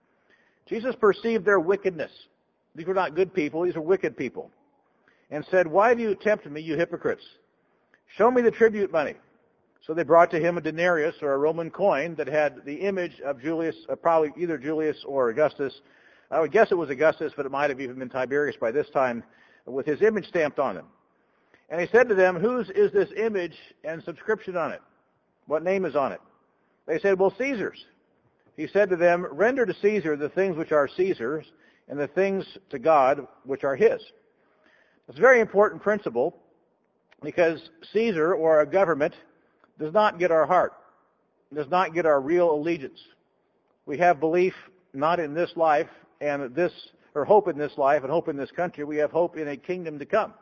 Jesus perceived their wickedness. These were not good people. These are wicked people. And said, why do you tempt me, you hypocrites? Show me the tribute money. So they brought to him a denarius, or a Roman coin, that had the image of Julius, uh, probably either Julius or Augustus. I would guess it was Augustus, but it might have even been Tiberius by this time, with his image stamped on them. And he said to them, whose is this image and subscription on it? What name is on it? They said, well, Caesar's. He said to them, render to Caesar the things which are Caesar's, and the things to God which are his. It's a very important principle, because Caesar, or a government, does not get our heart, does not get our real allegiance. We have belief not in this life and this, or hope in this life and hope in this country. We have hope in a kingdom to come.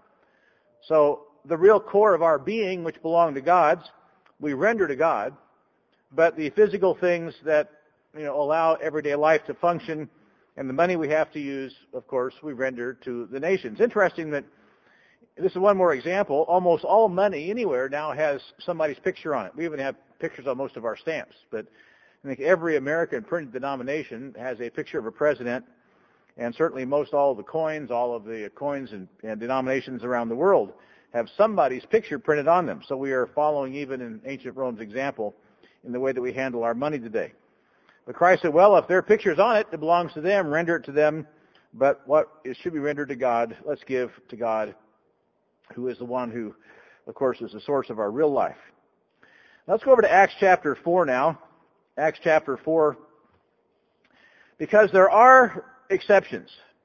So the real core of our being, which belong to God's, we render to God, but the physical things that, you know, allow everyday life to function and the money we have to use, of course, we render to the nations. Interesting that this is one more example. Almost all money anywhere now has somebody's picture on it. We even have pictures on most of our stamps. But I think every American printed denomination has a picture of a president, and certainly most all of the coins, all of the coins and, and denominations around the world have somebody's picture printed on them. So we are following even in ancient Rome's example in the way that we handle our money today. But Christ said, well, if their picture's on it, it belongs to them, render it to them. But what it should be rendered to God, let's give to God, who is the one who, of course, is the source of our real life. Let's go over to Acts chapter four now. Acts chapter four. Because there are exceptions.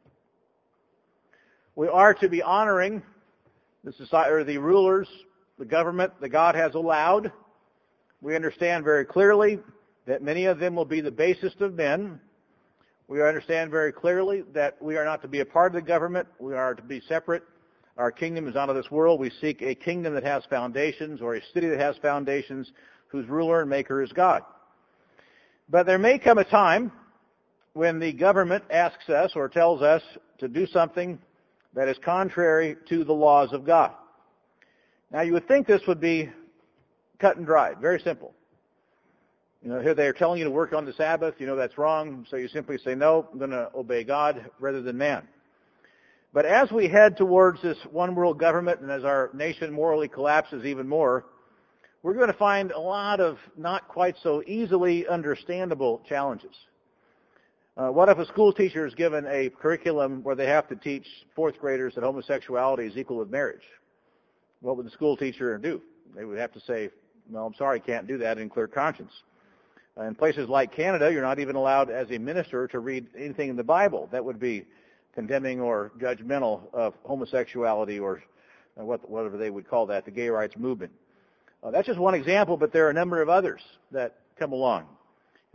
We are to be honoring the society, or the rulers, the government that God has allowed. We understand very clearly that many of them will be the basest of men. We understand very clearly that we are not to be a part of the government. We are to be separate. Our kingdom is not of this world. We seek a kingdom that has foundations, or a city that has foundations, whose ruler and maker is God. But there may come a time when the government asks us or tells us to do something that is contrary to the laws of God. Now, you would think this would be cut and dried, very simple. You know, here they are telling you to work on the Sabbath. You know that's wrong, so you simply say, no, I'm going to obey God rather than man. But as we head towards this one world government, and as our nation morally collapses even more, we're going to find a lot of not quite so easily understandable challenges. Uh, what if a school teacher is given a curriculum where they have to teach fourth graders that homosexuality is equal with marriage? What would the school teacher do? They would have to say, no, I'm sorry, can't do that in clear conscience. Uh, in places like Canada, you're not even allowed as a minister to read anything in the Bible that would be condemning or judgmental of homosexuality, or uh, what, whatever they would call that, the gay rights movement. Uh, that's just one example, but there are a number of others that come along.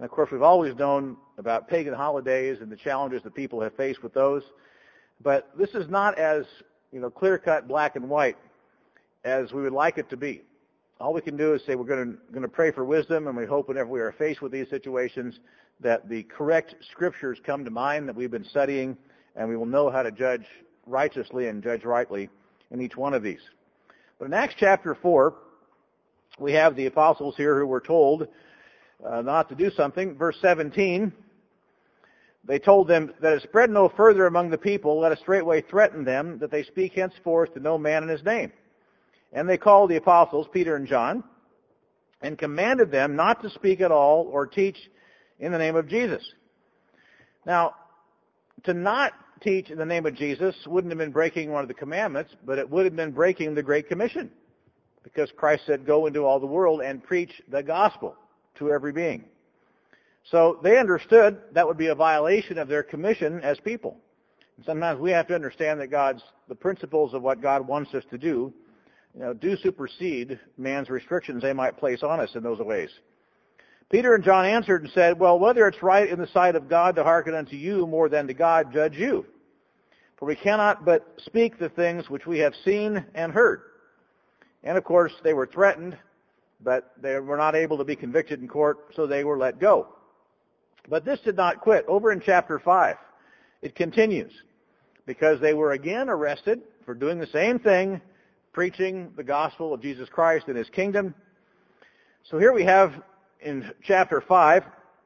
And of course, we've always known about pagan holidays and the challenges that people have faced with those. But this is not as, you know, clear-cut, black and white as we would like it to be. All we can do is say we're going to, going to pray for wisdom, and we hope whenever we are faced with these situations that the correct scriptures come to mind that we've been studying, and we will know how to judge righteously and judge rightly in each one of these. But in Acts chapter four, we have the apostles here who were told uh, not to do something. Verse seventeen, they told them that it spread no further among the people, let us straightway threaten them that they speak henceforth to no man in his name. And they called the apostles, Peter and John, and commanded them not to speak at all or teach in the name of Jesus. Now, to not teach in the name of Jesus wouldn't have been breaking one of the commandments, but it would have been breaking the Great Commission, because Christ said, go into all the world and preach the gospel to every being. So they understood that would be a violation of their commission as people. And sometimes we have to understand that God's, the principles of what God wants us to do, you know, do supersede man's restrictions they might place on us in those ways. Peter and John answered and said, well, whether it's right in the sight of God to hearken unto you more than to God, judge you. For we cannot but speak the things which we have seen and heard. And of course, they were threatened, but they were not able to be convicted in court, so they were let go. But this did not quit. Over in chapter five, it continues, because they were again arrested for doing the same thing, preaching the gospel of Jesus Christ and his kingdom. So here we have in chapter five,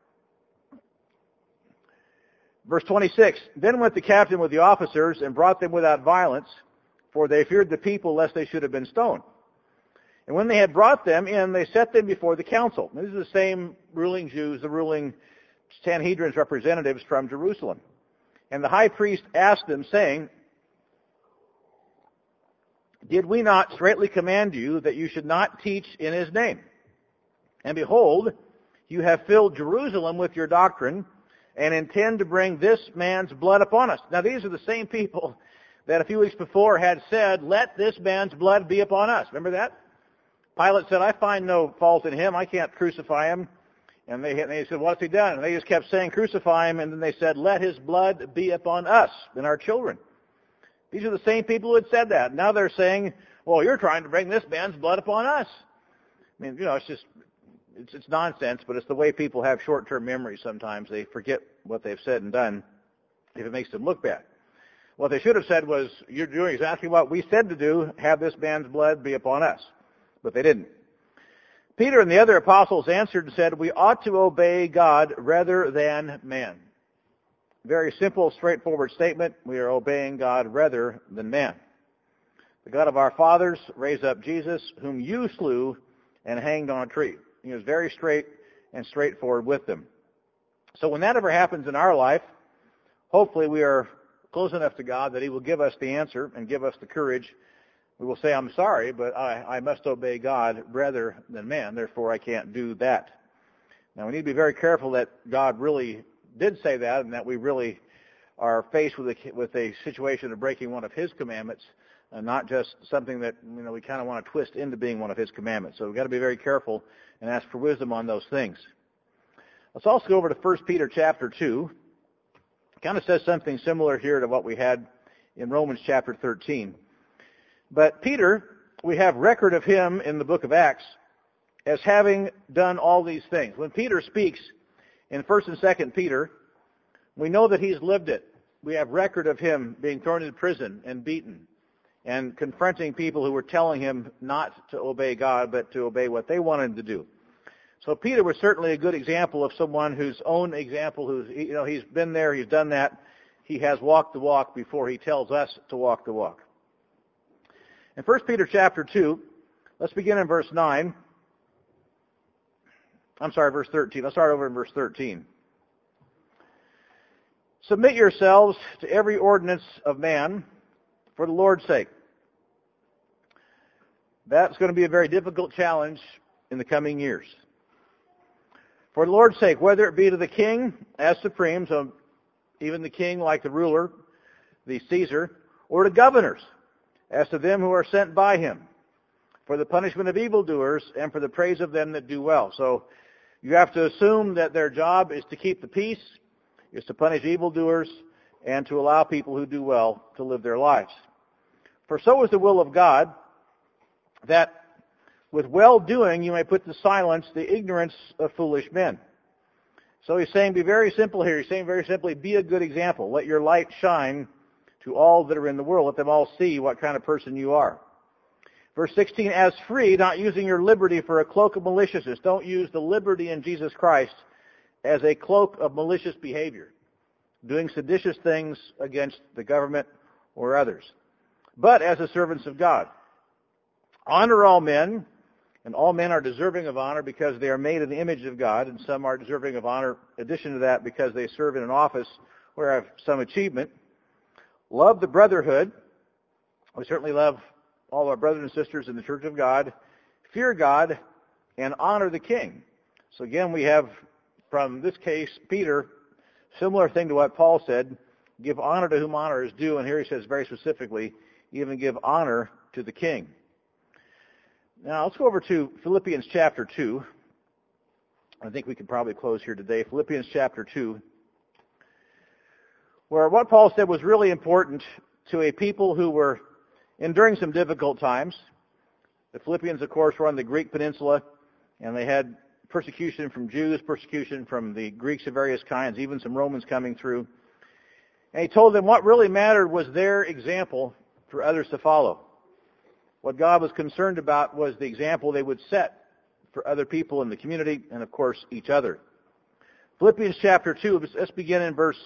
verse twenty-six, then went the captain with the officers and brought them without violence, for they feared the people lest they should have been stoned. And when they had brought them in, they set them before the council. These are the same ruling Jews, the ruling Sanhedrin's representatives from Jerusalem. And the high priest asked them, saying, did we not straitly command you that you should not teach in his name? And behold, you have filled Jerusalem with your doctrine, and intend to bring this man's blood upon us. Now these are the same people that a few weeks before had said, let this man's blood be upon us. Remember that? Pilate said, I find no fault in him. I can't crucify him. And they, and they said, what's he done? And they just kept saying, crucify him. And then they said, let his blood be upon us and our children. These are the same people who had said that. Now they're saying, well, you're trying to bring this man's blood upon us. I mean, you know, it's just, it's, it's nonsense, but it's the way people have short-term memory sometimes. They forget what they've said and done if it makes them look bad. What they should have said was, you're doing exactly what we said to do, have this man's blood be upon us. But they didn't. Peter and the other apostles answered and said, we ought to obey God rather than man. Very simple, straightforward statement. We are obeying God rather than man. The God of our fathers raised up Jesus, whom you slew and hanged on a tree. He was very straight and straightforward with them. So when that ever happens in our life, hopefully we are close enough to God that he will give us the answer and give us the courage. We will say, I'm sorry, but I, I must obey God rather than man. Therefore, I can't do that. Now, we need to be very careful that God really did say that, and that we really are faced with a, with a situation of breaking one of his commandments, and not just something that, you know, we kind of want to twist into being one of his commandments. So we've got to be very careful and ask for wisdom on those things. Let's also go over to First Peter chapter two. It kind of says something similar here to what we had in Romans chapter thirteen. But Peter, we have record of him in the book of Acts as having done all these things. When Peter speaks in First and Second Peter, we know that he's lived it. We have record of him being thrown into prison and beaten and confronting people who were telling him not to obey God, but to obey what they wanted him to do. So Peter was certainly a good example of someone whose own example, who's, you know, he's been there, he's done that. He has walked the walk before he tells us to walk the walk. In First Peter chapter two, let's begin in verse nine. I'm sorry, verse thirteen. Let's start over in verse thirteen. Submit yourselves to every ordinance of man for the Lord's sake. That's going to be a very difficult challenge in the coming years. For the Lord's sake, whether it be to the king as supreme, so even the king like the ruler, the Caesar, or to governors, as to them who are sent by him, for the punishment of evildoers and for the praise of them that do well. So You have to assume that their job is to keep the peace, is to punish evildoers, and to allow people who do well to live their lives. For so is the will of God, that with well-doing you may put to silence the ignorance of foolish men. So he's saying, be very simple here. He's saying very simply, be a good example. Let your light shine to all that are in the world. Let them all see what kind of person you are. Verse sixteen, as free, not using your liberty for a cloak of maliciousness. Don't use the liberty in Jesus Christ as a cloak of malicious behavior, doing seditious things against the government or others, but as the servants of God. Honor all men, and all men are deserving of honor because they are made in the image of God, and some are deserving of honor in addition to that because they serve in an office where have some achievement. Love the brotherhood. We certainly love all our brothers and sisters in the Church of God. Fear God and honor the king. So again, we have from this case, Peter, similar thing to what Paul said, give honor to whom honor is due, and here he says very specifically, even give honor to the king. Now, let's go over to Philippians chapter two. I think we could probably close here today. Philippians chapter two, where what Paul said was really important to a people who were enduring some difficult times. The Philippians, of course, were on the Greek peninsula, and they had persecution from Jews, persecution from the Greeks of various kinds, even some Romans coming through. And he told them what really mattered was their example for others to follow. What God was concerned about was the example they would set for other people in the community and, of course, each other. Philippians chapter two, let's begin in verse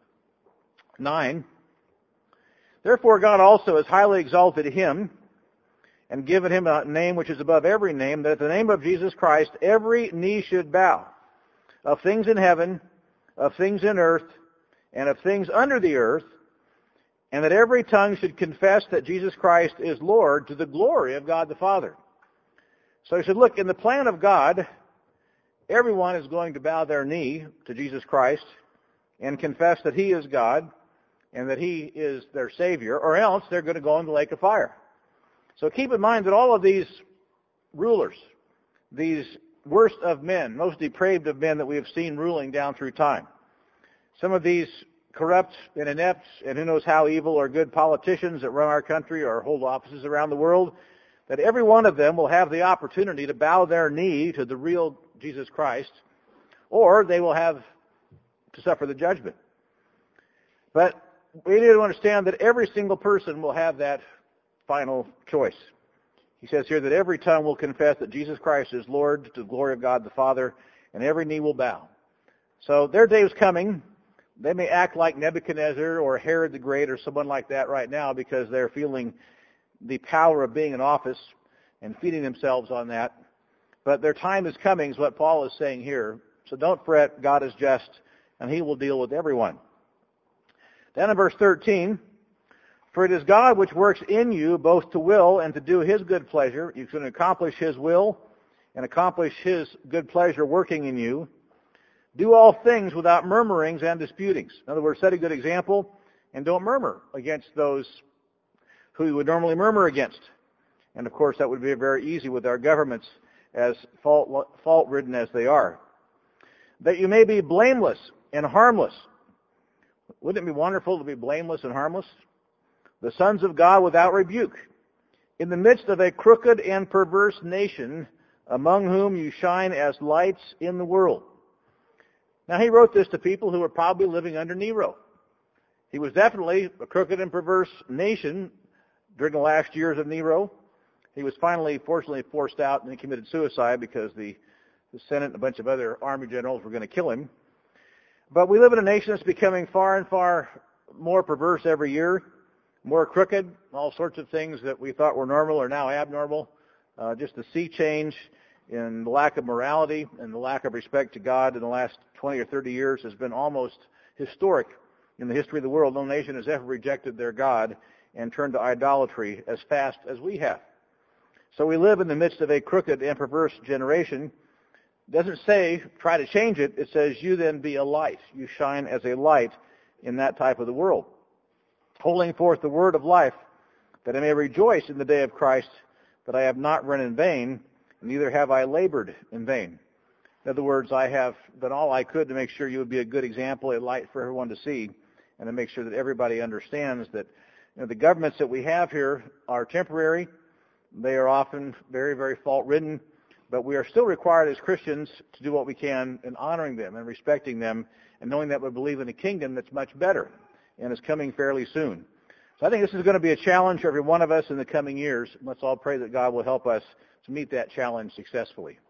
nine. Therefore God also has highly exalted him and given him a name which is above every name, that at the name of Jesus Christ every knee should bow, of things in heaven, of things in earth, and of things under the earth, and that every tongue should confess that Jesus Christ is Lord, to the glory of God the Father. So he said, look, in the plan of God, everyone is going to bow their knee to Jesus Christ and confess that he is God and that he is their Savior, or else they're going to go in the lake of fire. So keep in mind that all of these rulers, these worst of men, most depraved of men that we have seen ruling down through time, some of these corrupt and inept and who knows how evil or good politicians that run our country or hold offices around the world, that every one of them will have the opportunity to bow their knee to the real Jesus Christ, or they will have to suffer the judgment. But we need to understand that every single person will have that final choice. He says here that every tongue will confess that Jesus Christ is Lord, to the glory of God the Father, and every knee will bow. So their day is coming. They may act like Nebuchadnezzar or Herod the Great or someone like that right now because they're feeling the power of being in office and feeding themselves on that. But their time is coming is what Paul is saying here. So don't fret. God is just, and he will deal with everyone. Then in verse thirteen, for it is God which works in you both to will and to do his good pleasure. You can accomplish his will and accomplish his good pleasure working in you. Do all things without murmurings and disputings. In other words, set a good example and don't murmur against those who you would normally murmur against. And of course, that would be very easy with our governments, as fault, fault-ridden as they are. That you may be blameless and harmless. Wouldn't it be wonderful to be blameless and harmless? The sons of God without rebuke, in the midst of a crooked and perverse nation, among whom you shine as lights in the world. Now, he wrote this to people who were probably living under Nero. He was definitely a crooked and perverse nation during the last years of Nero. He was finally, fortunately, forced out and he committed suicide because the, the Senate and a bunch of other army generals were going to kill him. But we live in a nation that's becoming far and far more perverse every year, more crooked. All sorts of things that we thought were normal are now abnormal. Uh, just the sea change in the lack of morality and the lack of respect to God in the last twenty or thirty years has been almost historic in the history of the world. No nation has ever rejected their God and turned to idolatry as fast as we have. So we live in the midst of a crooked and perverse generation. It doesn't say try to change it. It says you then be a light. You shine as a light in that type of the world, holding forth the word of life, that I may rejoice in the day of Christ, that I have not run in vain, neither have I labored in vain. In other words, I have done all I could to make sure you would be a good example, a light for everyone to see, and to make sure that everybody understands that you know, the governments that we have here are temporary. They are often very, very fault-ridden, but we are still required as Christians to do what we can in honoring them and respecting them and knowing that we believe in a kingdom that's much better and is coming fairly soon. So I think this is going to be a challenge for every one of us in the coming years. Let's all pray that God will help us to meet that challenge successfully.